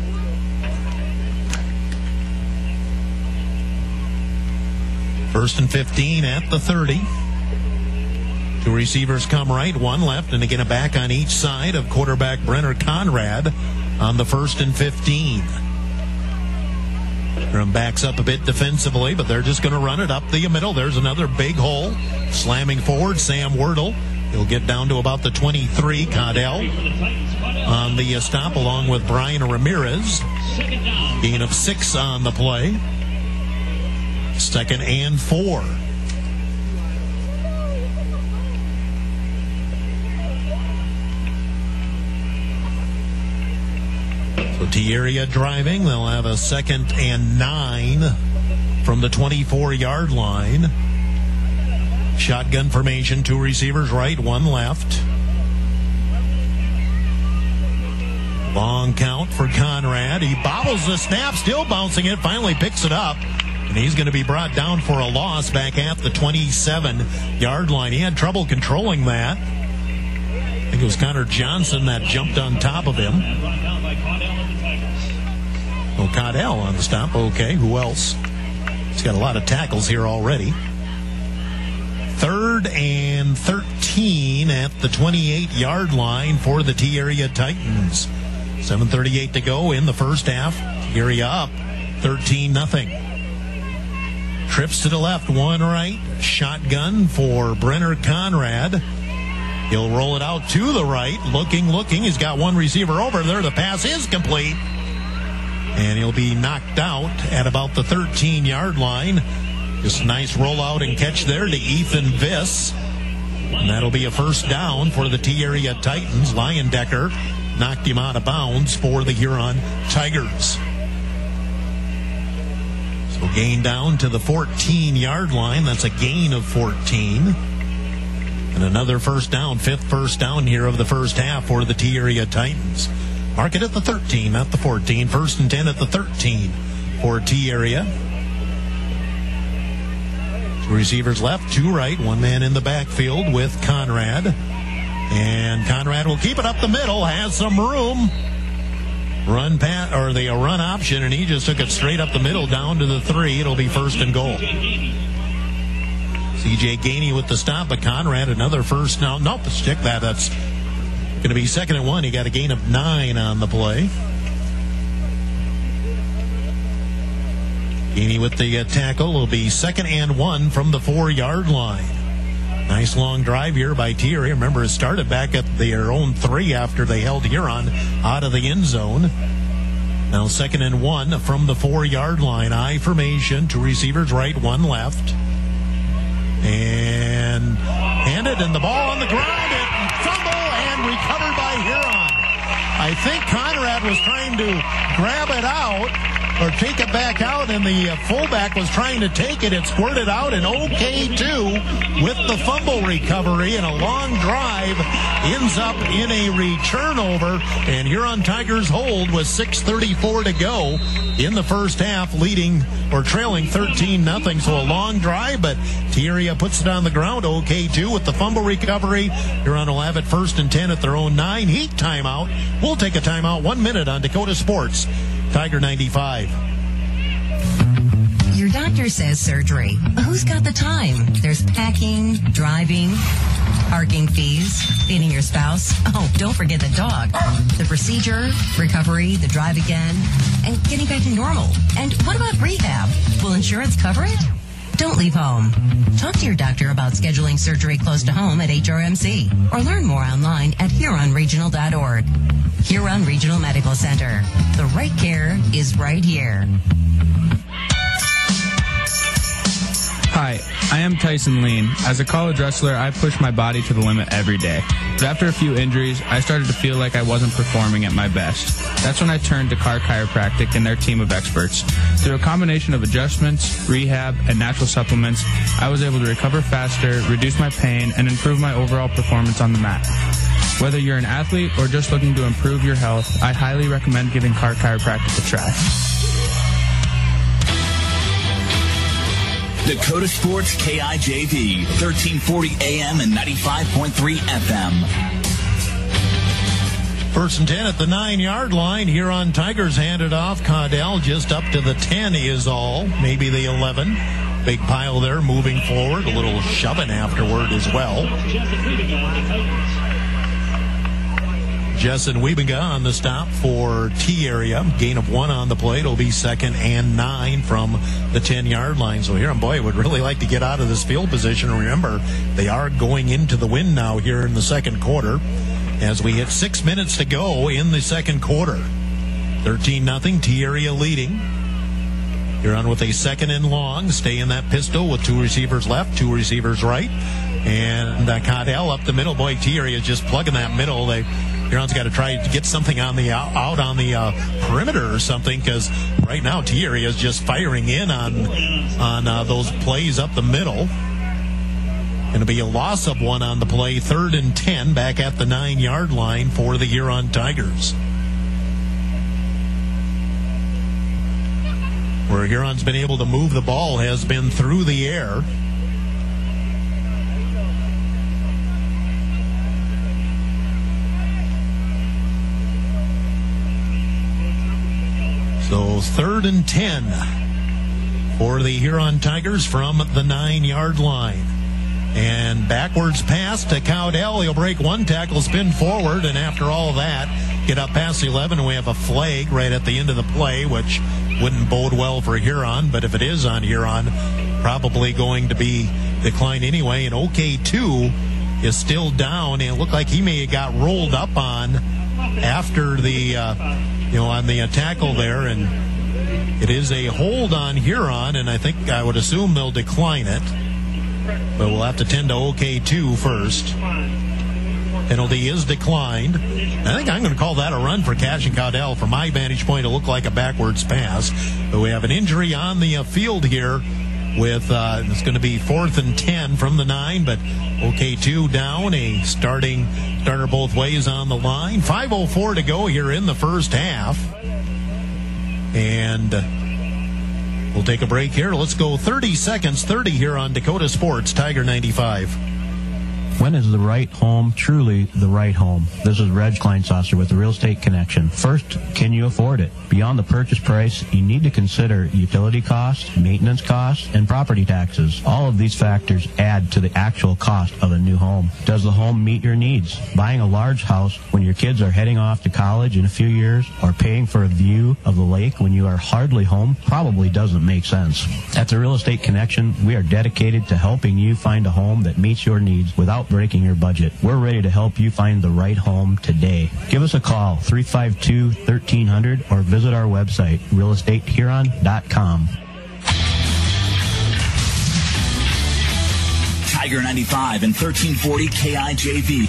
First and fifteen at the thirty. Two receivers come right, one left, and again a back on each side of quarterback Brenner Conrad on the first and fifteen. Huron backs up a bit defensively, but they're just going to run it up the middle. There's another big hole. Slamming forward, Sam Wordle. He'll get down to about the twenty-three. Caudell on the stop along with Brian Ramirez. Gain of six on the play. Second and four. So T area driving. They'll have a second and nine from the twenty-four-yard line. Shotgun formation, two receivers right, one left. Long count for Conrad. He bobbles the snap, still bouncing it, finally picks it up. And he's going to be brought down for a loss back at the twenty-seven-yard line. He had trouble controlling that. I think it was Connor Johnson that jumped on top of him. Oh, Caudell on the stop. Okay, who else? He's got a lot of tackles here already. Third and thirteen at the twenty-eight-yard line for the T area Titans. seven thirty-eight to go in the first half. T area up thirteen nothing. Trips to the left, one right. Shotgun for Brenner Conrad. He'll roll it out to the right. Looking, looking. He's got one receiver over there. The pass is complete. And he'll be knocked out at about the thirteen-yard line. Just a nice rollout and catch there to Ethan Viss. And that'll be a first down for the T area Titans. Leyendecker knocked him out of bounds for the Huron Tigers. So gain down to the fourteen-yard line. That's a gain of fourteen. And another first down, fifth first down here of the first half for the T area Titans. Mark it at the thirteen, not the fourteen. First and ten at the thirteen for T area. Two receivers left, two right, one man in the backfield with Conrad. And Conrad will keep it up the middle, has some room. Run pat or the run option, and he just took it straight up the middle down to the three. It'll be first and goal. C J Gainey with the stop, but Conrad another first down. Nope, let's check that. That's going to be second and one. He got a gain of nine on the play. Gainey with the uh, tackle. Will be second and one from the four-yard line. Nice long drive here by Thierry. Remember, it started back at their own three after they held Huron out of the end zone. Now second and one from the four-yard line. I formation, two receivers right, one left. And handed, and the ball on the ground. It fumble and recovered by Huron. I think Conrad was trying to grab it out or take it back out, and the uh, fullback was trying to take it. It squirted out, and O K two with the fumble recovery, and a long drive ends up in a return over, and Huron Tigers hold with six thirty-four to go in the first half, leading or trailing thirteen nothing. So a long drive, but Thierry puts it on the ground. O K two with the fumble recovery. Huron will have it first and ten at their own nine. Heat timeout. We'll take a timeout. One minute on Dakota Sports. Tiger ninety-five. Your doctor says surgery. Who's got the time? There's packing, driving, parking fees, feeding your spouse. Oh, don't forget the dog. The procedure, recovery, the drive again, and getting back to normal. And what about rehab? Will insurance cover it? Don't leave home. Talk to your doctor about scheduling surgery close to home at H R M C or learn more online at Huron Regional dot org. Huron Regional Medical Center. The right care is right here. Hi, I am Tyson Lean. As a college wrestler, I push my body to the limit every day. But after a few injuries, I started to feel like I wasn't performing at my best. That's when I turned to Carr Chiropractic and their team of experts. Through a combination of adjustments, rehab, and natural supplements, I was able to recover faster, reduce my pain, and improve my overall performance on the mat. Whether you're an athlete or just looking to improve your health, I highly recommend giving Carr Chiropractic a try. Dakota Sports K I J V, thirteen forty A M and ninety-five point three F M. First and ten at the nine-yard line. Huron Tigers handed off. Caudell just up to the ten is all, maybe the eleven. Big pile there moving forward. A little shoving afterward as well. Jessen Wiebenga on the stop for T-Area. Gain of one on the play. It'll be second and nine from the ten-yard line. So Huron, boy, would really like to get out of this field position. Remember, they are going into the wind now here in the second quarter as we hit six minutes to go in the second quarter. thirteen nothing, T-Area leading. Huron with a second and long. Stay in that pistol with two receivers left, two receivers right. And uh, Caudell up the middle. Boy, T-Area is just plugging that middle. They Huron's got to try to get something on the out, out on the uh, perimeter or something, because right now T-Area is just firing in on on uh, those plays up the middle. Going to be a loss of one on the play. Third and ten back at the nine-yard line for the Huron Tigers. Where Huron's been able to move the ball has been through the air. So third and ten for the Huron Tigers from the nine-yard line. And backwards pass to Caudell. He'll break one tackle, spin forward, and after all that, get up past the eleven, and we have a flag right at the end of the play, which wouldn't bode well for Huron, but if it is on Huron, probably going to be declined anyway. And O K two is still down, and it looked like he may have got rolled up on after the, uh, you know, on the uh, tackle there, and it is a hold on Huron, and I think I would assume they'll decline it. But we'll have to tend to O K two first. Penalty is declined. I think I'm going to call that a run for Cash and Caudell. From my vantage point, it looked like a backwards pass. But we have an injury on the uh, field here with, uh, it's going to be fourth and ten from the nine, but O K two down, a starting starter both ways on the line. five oh four to go here in the first half. And We'll take a break here. Let's go thirty seconds, thirty here on Dakota Sports, Tiger ninety-five. When is the right home truly the right home? This is Reg Kleinsasser with the Real Estate Connection. First, can you afford it? Beyond the purchase price, you need to consider utility costs, maintenance costs, and property taxes. All of these factors add to the actual cost of a new home. Does the home meet your needs? Buying a large house when your kids are heading off to college in a few years, or paying for a view of the lake when you are hardly home, probably doesn't make sense. At the Real Estate Connection, we are dedicated to helping you find a home that meets your needs without breaking your budget. We're ready to help you find the right home today. Give us a call, three five two, one three zero zero, or visit our website, real estate huron dot com. Tiger ninety-five and thirteen forty K I J V.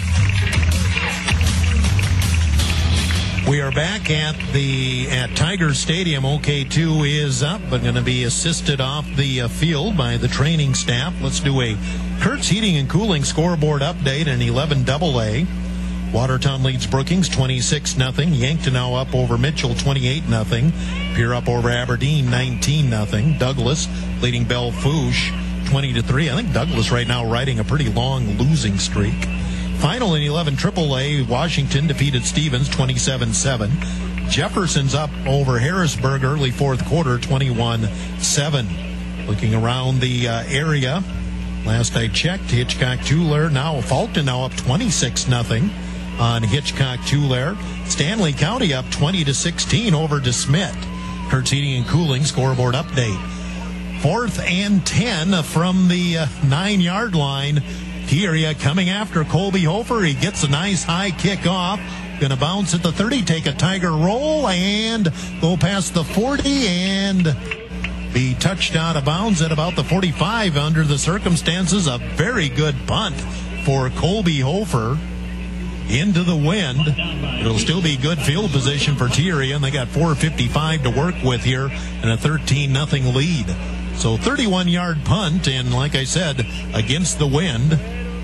We are back at the at Tiger Stadium. O K two is up, but going to be assisted off the uh, field by the training staff. Let's do a Kurtz Heating and Cooling scoreboard update in eleven double A. Watertown leads Brookings twenty-six nothing. Yankton now up over Mitchell twenty-eight nothing. Pierre up over Aberdeen nineteen nothing. Douglas leading Belle Fourche twenty to three. I think Douglas right now riding a pretty long losing streak. Final in eleven triple A, Washington defeated Stevens twenty-seven seven. Jefferson's up over Harrisburg early fourth quarter, twenty-one seven. Looking around the uh, area, last I checked, Hitchcock-Tulare, now Fulton now up twenty-six nothing on Hitchcock-Tulare. Stanley County up twenty to sixteen over DeSmet. Kurtz Heating and Cooling scoreboard update. Fourth and ten from the uh, nine-yard line. T-area coming after Colby Hofer. He gets a nice high kick off. Going to bounce at the thirty, take a Tiger roll, and go past the forty, and be touched out of bounds at about the forty-five. Under the circumstances, a very good punt for Colby Hofer into the wind. It'll still be good field position for T-area, and they got four fifty-five to work with here and a thirteen nothing lead. So thirty-one-yard punt, and like I said, against the wind.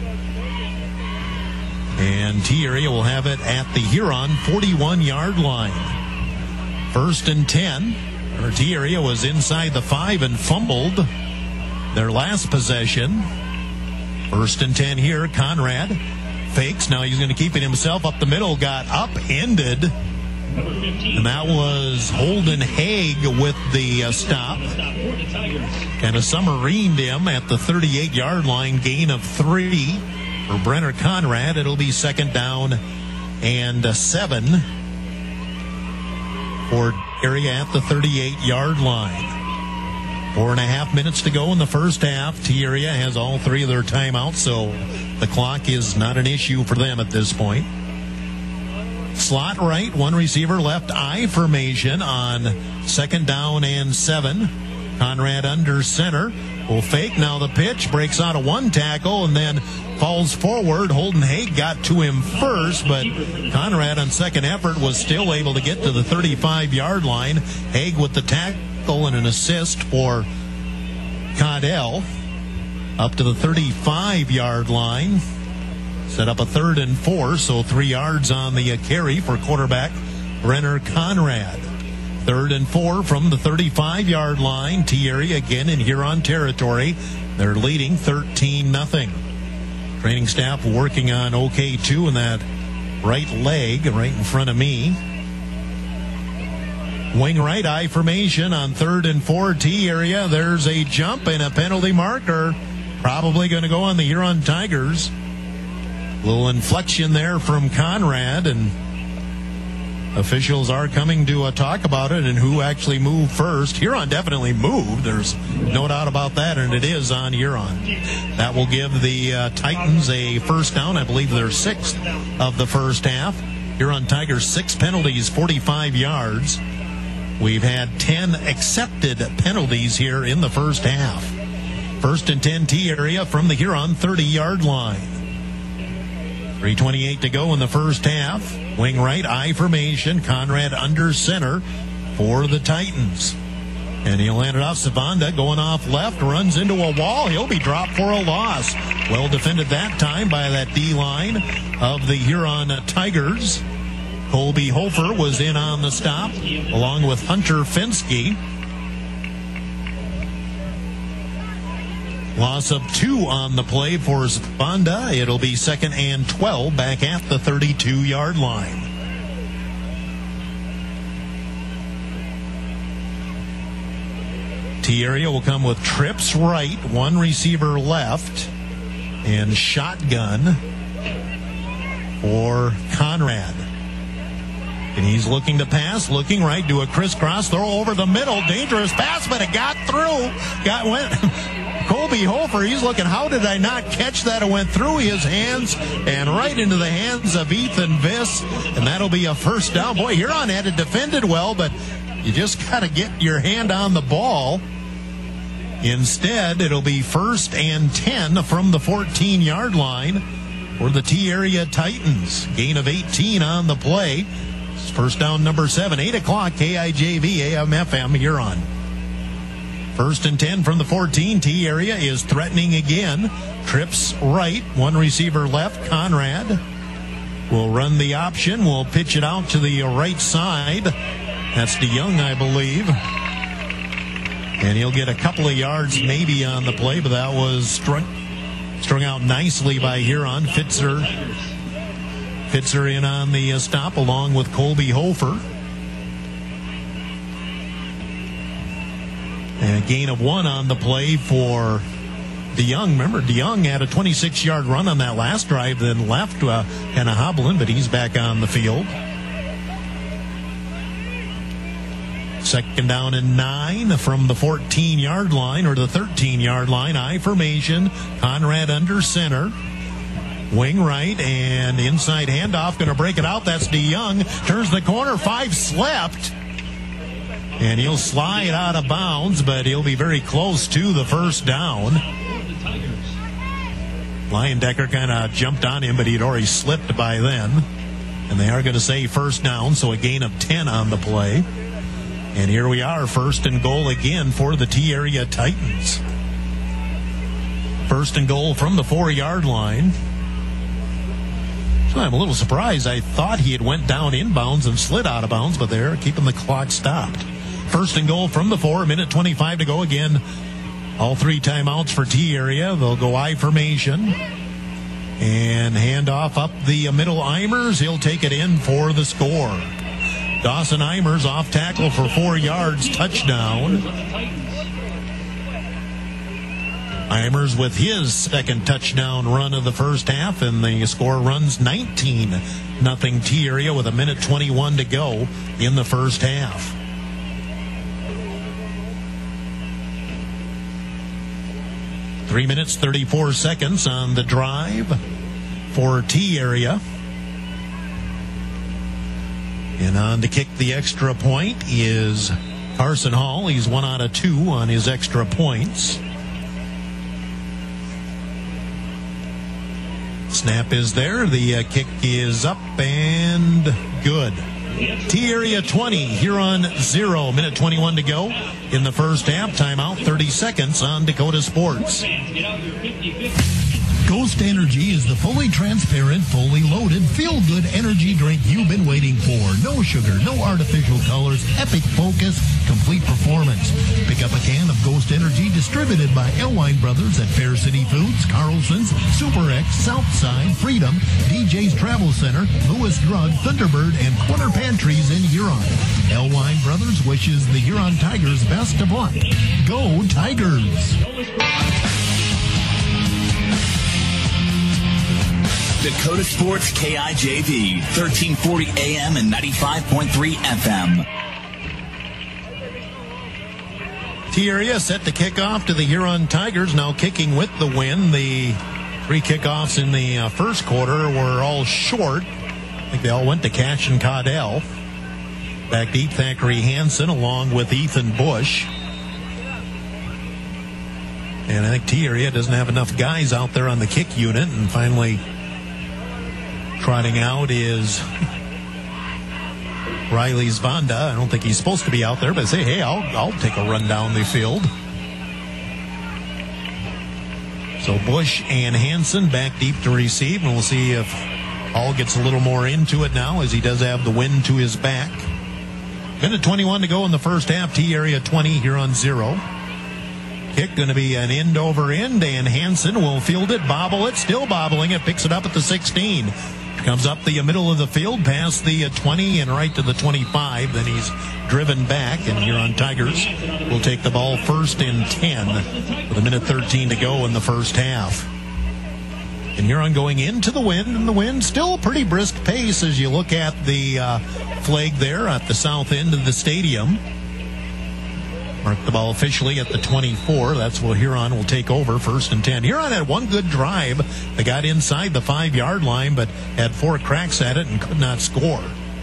And T-area will have it at the Huron forty-one-yard line. First and ten. Or T-area was inside the five and fumbled their last possession. First and ten here. Conrad fakes. Now he's going to keep it himself up the middle. Got upended. And that was Holden Haig with the uh, stop. Kind of submarined him at the thirty-eight-yard line. Gain of three for Brenner Conrad. It'll be second down and uh, seven for area at the thirty-eight-yard line. Four and a half minutes to go in the first half. T-area has all three of their timeouts, so the clock is not an issue for them at this point. Slot right, one receiver left, I formation on second down and seven. Conrad under center. Will fake now the pitch, breaks out of one tackle and then falls forward. Holden Haig got to him first, but Conrad on second effort was still able to get to the thirty-five-yard line. Haig with the tackle and an assist for Caudell. Up to the thirty-five-yard line. Set up a third and four, so three yards on the uh, carry for quarterback Brenner Conrad. Third and four from the thirty-five-yard line. T-area again in Huron territory. They're leading thirteen nothing. Training staff working on O K two in that right leg right in front of me. Wing right, I formation on third and four. T-area. There's a jump and a penalty marker. Probably going to go on the Huron Tigers. Little inflection there from Conrad, and officials are coming to uh, talk about it and who actually moved first. Huron definitely moved. There's no doubt about that, and it is on Huron. That will give the uh, Titans a first down. I believe they're sixth of the first half. Huron Tigers, six penalties, forty-five yards. We've had ten accepted penalties here in the first half. First and ten T-area from the Huron thirty-yard line. three twenty-eight to go in the first half. Wing right, I formation. Conrad under center for the Titans. And he'll hand it off. Savanda going off left, runs into a wall. He'll be dropped for a loss. Well defended that time by that D-line of the Huron Tigers. Colby Hofer was in on the stop, along with Hunter Finsky. Loss of two on the play for Zvanda. It'll be second and twelve back at the thirty-two-yard line. T-Area will come with trips right, one receiver left, and shotgun for Conrad. And he's looking to pass, looking right, do a crisscross, throw over the middle, dangerous pass, but it got through. Got went. Colby Hofer, he's looking, how did I not catch that? It went through his hands and right into the hands of Ethan Viss, and that'll be a first down. Boy, Huron had it defended well, but you just got to get your hand on the ball. Instead, it'll be first and ten from the fourteen-yard line for the T-Area Titans. Gain of eighteen on the play. First down number seven, eight o'clock, K I J V, A M F M, Huron. First and ten from the fourteen. T-Area is threatening again. Trips right, one receiver left, Conrad. Will run the option, will pitch it out to the right side. That's DeYoung, I believe. And he'll get a couple of yards maybe on the play, but that was strung, strung out nicely by Huron. Fitzer, Fitzer in on the uh, stop along with Colby Hofer. And a gain of one on the play for DeYoung. Remember, DeYoung had a twenty-six-yard run on that last drive, then left uh, kind of hobbling, but he's back on the field. Second down and nine from the fourteen-yard line or the thirteen-yard line. I formation. Conrad under center. Wing right and inside handoff. Going to break it out. That's DeYoung. Turns the corner. Five slept. And he'll slide out of bounds, but he'll be very close to the first down. Leyendecker kind of jumped on him, but he'd already slipped by then. And they are going to say first down, so a gain of ten on the play. And here we are, first and goal again for the T-Area Titans. First and goal from the four-yard line. So I'm a little surprised. I thought he had went down inbounds and slid out of bounds, but they're keeping the clock stopped. First and goal from the four, a minute twenty-five to go again. All three timeouts for T-Area. They'll go I formation. And hand off up the middle. Eimers, he'll take it in for the score. Dawson Eimers off tackle for four yards, touchdown. Eimers with his second touchdown run of the first half, and the score runs nineteen nothing T-Area with a minute twenty-one to go in the first half. Three minutes, thirty-four seconds on the drive for T-Area. And on to kick the extra point is Carson Hall. He's one out of two on his extra points. Snap is there. The uh, kick is up and good. T-Area twenty, Huron zero. Minute twenty-one to go in the first half. Timeout, thirty seconds on Dakota Sports. Ghost Energy is the fully transparent, fully loaded, feel-good energy drink you've been waiting for. No sugar, no artificial colors, epic focus, complete performance. Pick up a can of Ghost Energy distributed by Elwine Brothers at Fair City Foods, Carlson's, Super X, Southside, Freedom, D J's Travel Center, Lewis Drug, Thunderbird, and Corner Pantries in Huron. Elwine Brothers wishes the Huron Tigers best of luck. Go Tigers! Dakota Sports K I J V, thirteen forty A M and ninety-five point three F M. T-Area set to kick off to the Huron Tigers, now kicking with the win. The three kickoffs in the uh, first quarter were all short. I think they all went to Cash and Caudell. Back deep, Thackeray Hansen along with Ethan Bush. And I think T-Area doesn't have enough guys out there on the kick unit, and finally trotting out is Riley Zvanda. I don't think he's supposed to be out there, but say, hey, I'll I'll take a run down the field. So Bush and Hansen back deep to receive, and we'll see if Hall gets a little more into it now, as he does have the wind to his back. Minute twenty-one to go in the first half. T-Area twenty, Huron zero. Kick going to be an end over end, and Hansen will field it, bobble it, still bobbling it, picks it up at the sixteen. Comes up the middle of the field, past the twenty and right to the twenty-five. Then he's driven back, and Huron Tigers will take the ball first and ten with a minute thirteen to go in the first half. And Huron going into the wind, and the wind still a pretty brisk pace as you look at the uh, flag there at the south end of the stadium. Mark the ball officially at the twenty-four. That's where Huron will take over, first and ten. Huron had one good drive. They got inside the five-yard line, but had four cracks at it and could not score.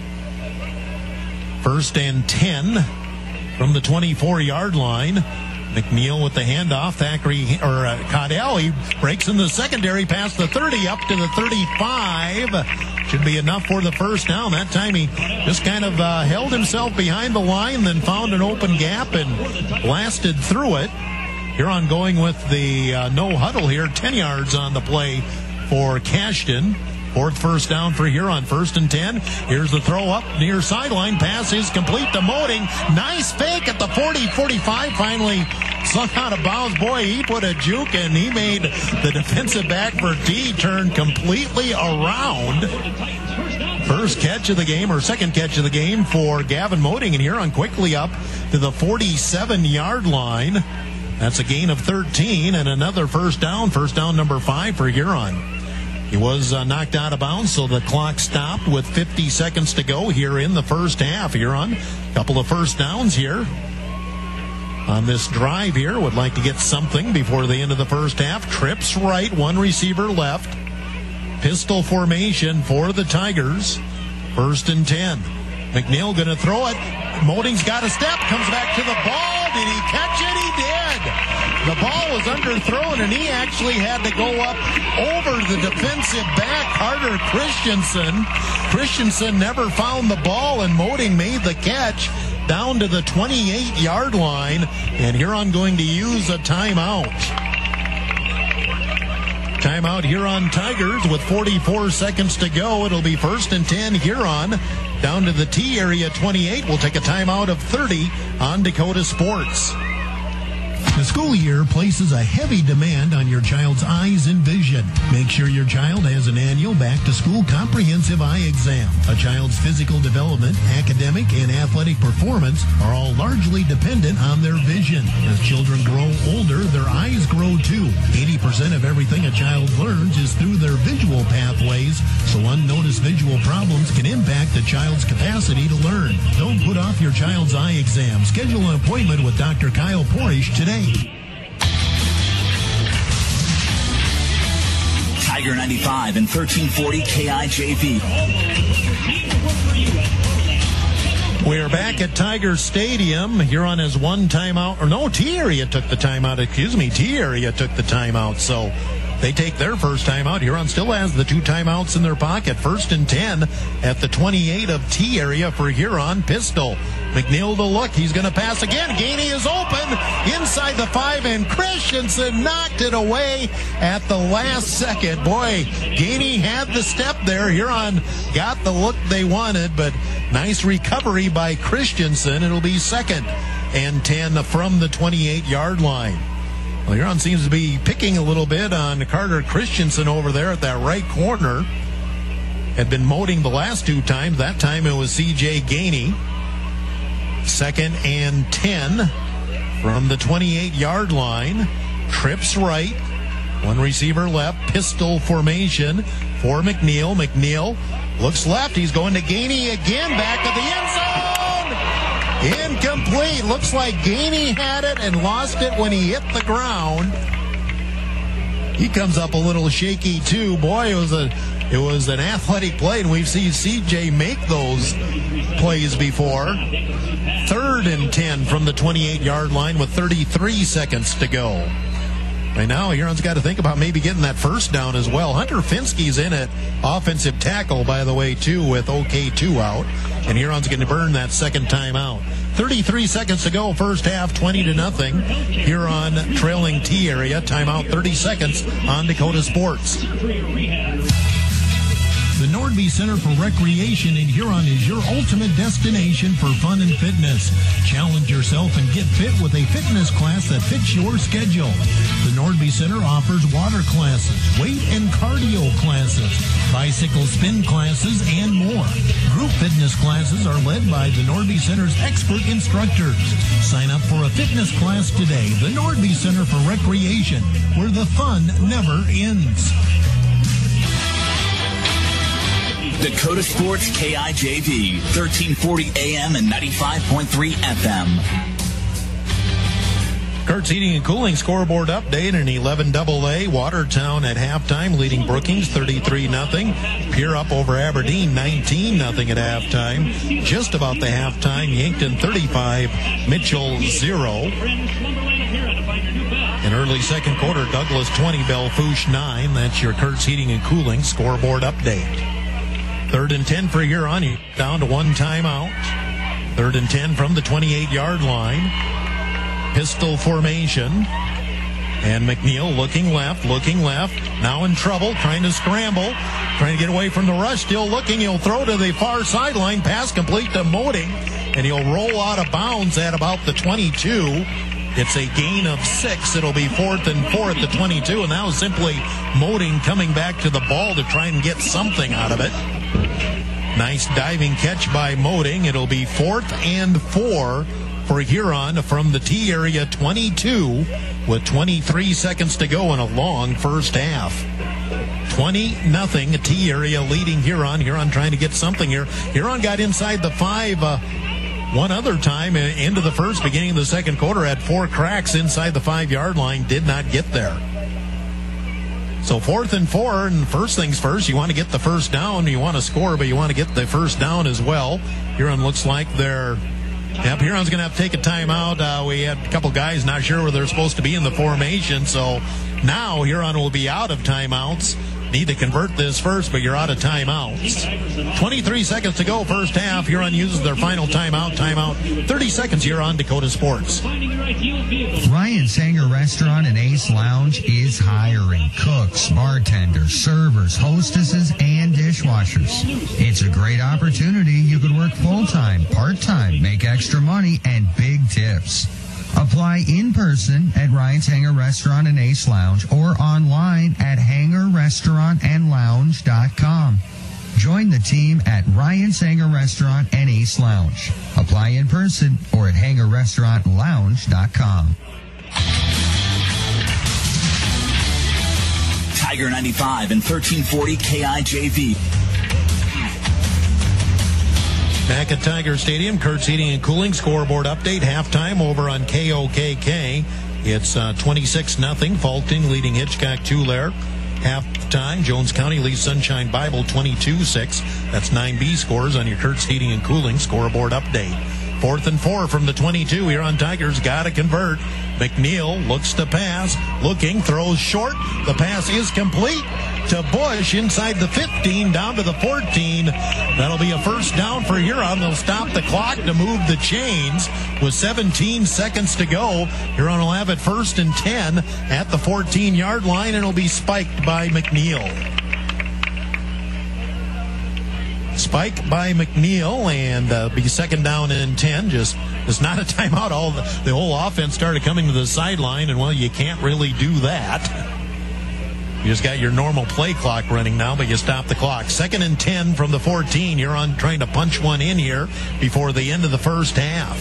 First and ten from the twenty-four-yard line. McNeil with the handoff. Thackeray, or uh, Caudell, he breaks in the secondary past the thirty up to the thirty-five. Should be enough for the first down. That time he just kind of uh, held himself behind the line, then found an open gap and blasted through it. Huron going with the uh, no huddle here. ten yards on the play for Cashton. Fourth first down for Huron. First and ten. Here's the throw up near sideline. Pass is complete to Moding. Nice fake at the forty forty-five. Finally slung out of bounds. Boy, he put a juke, and he made the defensive back for D turn completely around. First catch of the game, or second catch of the game for Gavin Moding, and Huron quickly up to the forty-seven-yard line. That's a gain of thirteen, and another first down. First down number five for Huron. He was uh, knocked out of bounds, so the clock stopped with fifty seconds to go here in the first half. Huron, a couple of first downs here on this drive here. Would like to get something before the end of the first half. Trips right, one receiver left. Pistol formation for the Tigers. First and ten. McNeil going to throw it. Moding's got a step, comes back to the ball. Did he catch it? He did. The ball was underthrown, and he actually had to go up over the defensive back, Carter Christensen. Christensen never found the ball, and Moding made the catch down to the twenty-eight-yard line, and Huron going to use a timeout. Timeout Huron Tigers with forty-four seconds to go. It'll be first and ten Huron down to the T area twenty-eight. We'll take a timeout of thirty on Dakota Sports. The school year places a heavy demand on your child's eyes and vision. Make sure your child has an annual back-to-school comprehensive eye exam. A child's physical development, academic, and athletic performance are all largely dependent on their vision. As children grow older, their eyes grow too. eighty percent of everything a child learns is through their visual pathways, so unnoticed visual problems can impact a child's capacity to learn. Don't put off your child's eye exam. Schedule an appointment with Doctor Kyle Porish today. Tiger ninety-five and thirteen forty K I J V. We're back at Tiger Stadium. Huron has one timeout, or no, T area took the timeout. Excuse me, T area took the timeout. So they take their first timeout. Huron still has the two timeouts in their pocket. First and ten at the twenty-eight of T area for Huron. Pistol. McNeil to look. He's going to pass again. Gainey is open inside the five, and Christensen knocked it away at the last second. Boy, Gainey had the step there. Huron got the look they wanted, but nice recovery by Christensen. It'll be second and ten from the twenty-eight-yard line. Well, Huron seems to be picking a little bit on Carter Christensen over there at that right corner. Had been Moding the last two times. That time it was C J Gainey. Second and ten from the twenty-eight-yard line. Trips right. One receiver left. Pistol formation for McNeil. McNeil looks left. He's going to Gainey again. Back of the end zone. Incomplete. Looks like Gainey had it and lost it when he hit the ground. He comes up a little shaky too. Boy, it was a it was an athletic play, and we've seen C J make those plays before. Third and ten from the twenty-eight-yard line with thirty-three seconds to go. Right now, Huron's got to think about maybe getting that first down as well. Hunter Finsky's in it. Offensive tackle, by the way, too, with O K two out. And Huron's going to burn that second time out. thirty-three seconds to go, first half, twenty to nothing. Huron trailing T area. Timeout, thirty seconds on Dakota Sports. The Nordby Center for Recreation in Huron is your ultimate destination for fun and fitness. Challenge yourself and get fit with a fitness class that fits your schedule. The Nordby Center offers water classes, weight and cardio classes, bicycle spin classes, and more. Group fitness classes are led by the Nordby Center's expert instructors. Sign up for a fitness class today. The Nordby Center for Recreation, where the fun never ends. Dakota Sports K I J V, thirteen forty A M and ninety-five point three F M. Kurtz Heating and Cooling scoreboard update in eleven double A. Watertown at halftime leading Brookings thirty-three nothing. Pierre up over Aberdeen nineteen nothing at halftime. Just about the halftime, Yankton thirty-five, Mitchell zero. In early second quarter, Douglas twenty, Belfouche nine. That's your Kurtz Heating and Cooling scoreboard update. Third and ten for Huron, down to one timeout. Third and ten from the twenty-eight-yard line. Pistol formation. And McNeil looking left, looking left. Now in trouble, trying to scramble. Trying to get away from the rush. Still looking. He'll throw to the far sideline. Pass complete to Moding. And he'll roll out of bounds at about the twenty-two. It's a gain of six. It'll be fourth and four at the twenty-two. And that was simply Moding coming back to the ball to try and get something out of it. Nice diving catch by Moding. It'll be fourth and four for Huron from the T area twenty-two with twenty-three seconds to go in a long first half. twenty nothing, T area leading Huron. Huron trying to get something here. Huron got inside the five uh, one other time into the first, beginning of the second quarter, had four cracks inside the five-yard line, did not get there. So fourth and four, and first things first, you want to get the first down. You want to score, but you want to get the first down as well. Huron looks like they're... Yep, Huron's going to have to take a timeout. Uh, we had a couple guys not sure where they're supposed to be in the formation, so now Huron will be out of timeouts. Need to convert this first, but you're out of timeouts. twenty-three seconds to go, first half. Huron uses their final timeout. Timeout, thirty seconds here on Dakota Sports. Ryan's Hanger Restaurant and Ace Lounge is hiring cooks, bartenders, servers, hostesses, and dishwashers. It's a great opportunity. You could work full-time, part-time, make extra money, and big tips. Apply in person at Ryan's Hanger Restaurant and Ace Lounge or online at hanger restaurant and lounge dot com. Join the team at Ryan's Hanger Restaurant and Ace Lounge. Apply in person or at hanger restaurant lounge dot com. Tiger ninety-five and thirteen forty K I J V. Back at Tiger Stadium, Kurtz Heating and Cooling scoreboard update. Halftime over on K O K K. It's uh, twenty-six nothing. Fulton leading Hitchcock Tulare. Halftime, Jones County leads Sunshine Bible twenty-two six. That's nine B scores on your Kurtz Heating and Cooling scoreboard update. Fourth and four from the twenty-two here on Tigers. Got to convert. McNeil looks to pass. Looking, throws short. The pass is complete to Bush inside the fifteen, down to the fourteen. That'll be a first down for Huron. They'll stop the clock to move the chains with seventeen seconds to go. Huron will have it first and ten at the fourteen-yard line, and it'll be spiked by McNeil. Spike by McNeil, and uh, be second down and ten. Just it's not a timeout. All the, the whole offense started coming to the sideline, and well, you can't really do that. You just got your normal play clock running now, but you stop the clock. Second and ten from the fourteen. You're on trying to punch one in here before the end of the first half.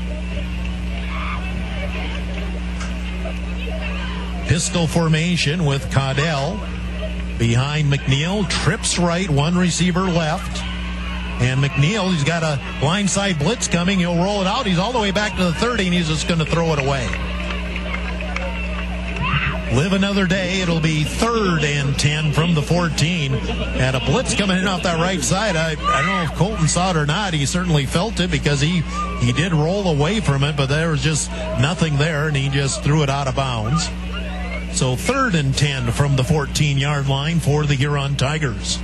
Pistol formation with Caudell behind McNeil. Trips right, one receiver left. And McNeil, he's got a blindside blitz coming. He'll roll it out. He's all the way back to the thirty, and he's just going to throw it away. Live another day. It'll be third and ten from the fourteen. And a blitz coming in off that right side. I, I don't know if Colton saw it or not. He certainly felt it because he, he did roll away from it, but there was just nothing there, and he just threw it out of bounds. So third and ten from the fourteen-yard line for the Huron Tigers.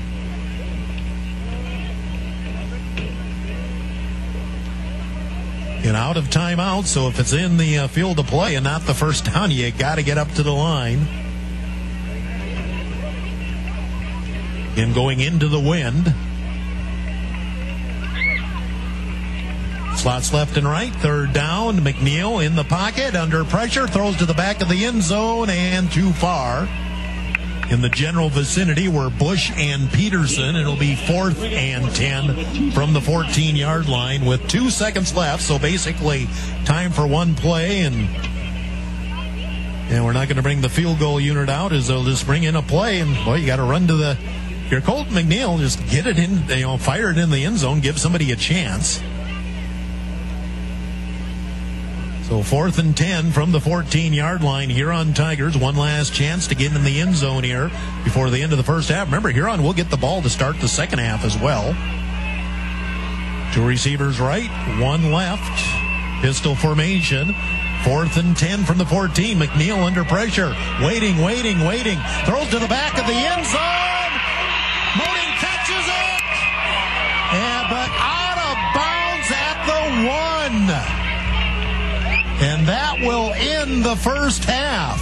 And out of timeout, so if it's in the uh, field of play and not the first down, you got to get up to the line. in going into the wind. Slots left and right. Third down. McNeil in the pocket, under pressure, throws to the back of the end zone and too far. In the general vicinity were Bush and Peterson. It'll be fourth and ten from the fourteen-yard line with two seconds left. So basically time for one play, and and we're not going to bring the field goal unit out, as they'll just bring in a play. And boy, you got to run to the your Colton McNeil, just get it in, you know, fire it in the end zone, give somebody a chance. So fourth and ten from the fourteen-yard line. Huron Tigers, one last chance to get in the end zone here before the end of the first half. Remember, Huron will get the ball to start the second half as well. Two receivers right, one left. Pistol formation. Fourth and ten from the fourteen. McNeil under pressure. Waiting, waiting, waiting. Throws to the back of the end zone. Moting catches it. Yeah, but out of bounds at the one. And that will end the first half.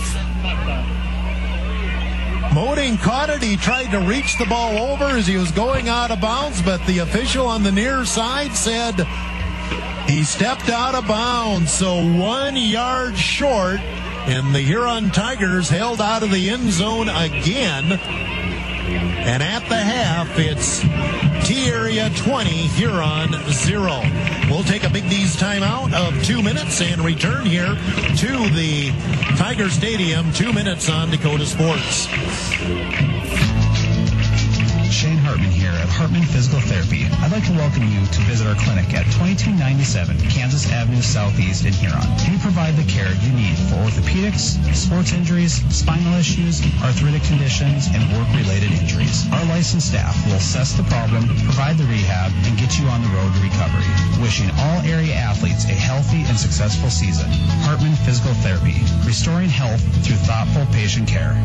Moting caught it. He tried to reach the ball over as he was going out of bounds, but the official on the near side said he stepped out of bounds. So one yard short, and the Huron Tigers held out of the end zone again. And at the half, it's T-Area twenty, Huron zero. We'll take a Big D's timeout of two minutes and return here to the Tiger Stadium. Two minutes on Dakota Sports. Shane Hartman here at Hartman Physical Therapy. I'd like to welcome you to visit our clinic at twenty-two ninety-seven Kansas Avenue Southeast in Huron. We provide the care you need for orthopedics, sports injuries, spinal issues, arthritic conditions, and work-related injuries. Our licensed staff will assess the problem, provide the rehab, and get you on the road to recovery. Wishing all area athletes a healthy and successful season. Hartman Physical Therapy, restoring health through thoughtful patient care.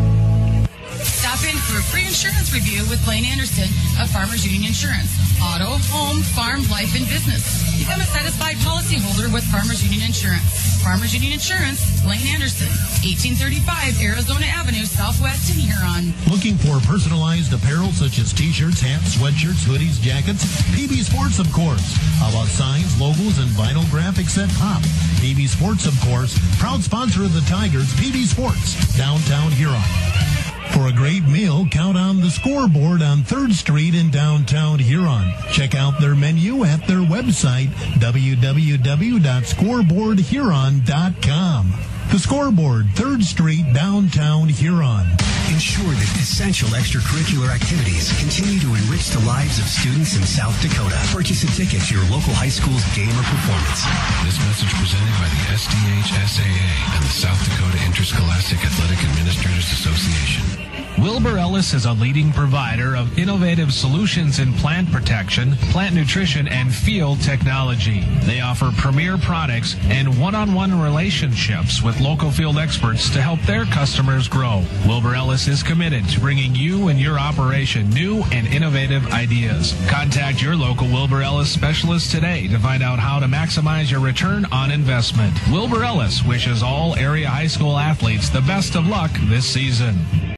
Stop in for a free insurance review with Blaine Anderson of Farmers Union Insurance. Auto, home, farm, life, and business. Become a satisfied policyholder with Farmers Union Insurance. Farmers Union Insurance, Blaine Anderson, eighteen thirty-five Arizona Avenue, Southwest in Huron. Looking for personalized apparel such as t-shirts, hats, sweatshirts, hoodies, jackets? P B Sports, of course. How about signs, logos, and vinyl graphics at Pop? P B Sports, of course. Proud sponsor of the Tigers, P B Sports, downtown Huron. For a great meal, count on the Scoreboard on third Street in downtown Huron. Check out their menu at their website, w w w dot scoreboard huron dot com. The Scoreboard, third Street, downtown Huron. Ensure that essential extracurricular activities continue to enrich the lives of students in South Dakota. Purchase a ticket to your local high school's game or performance. This message presented by the S D H S A A and the South Dakota Interscholastic Athletic Administrators Association. Wilbur Ellis is a leading provider of innovative solutions in plant protection, plant nutrition, and field technology. They offer premier products and one-on-one relationships with local field experts to help their customers grow. Wilbur Ellis is committed to bringing you and your operation new and innovative ideas. Contact your local Wilbur Ellis specialist today to find out how to maximize your return on investment. Wilbur Ellis wishes all area high school athletes the best of luck this season.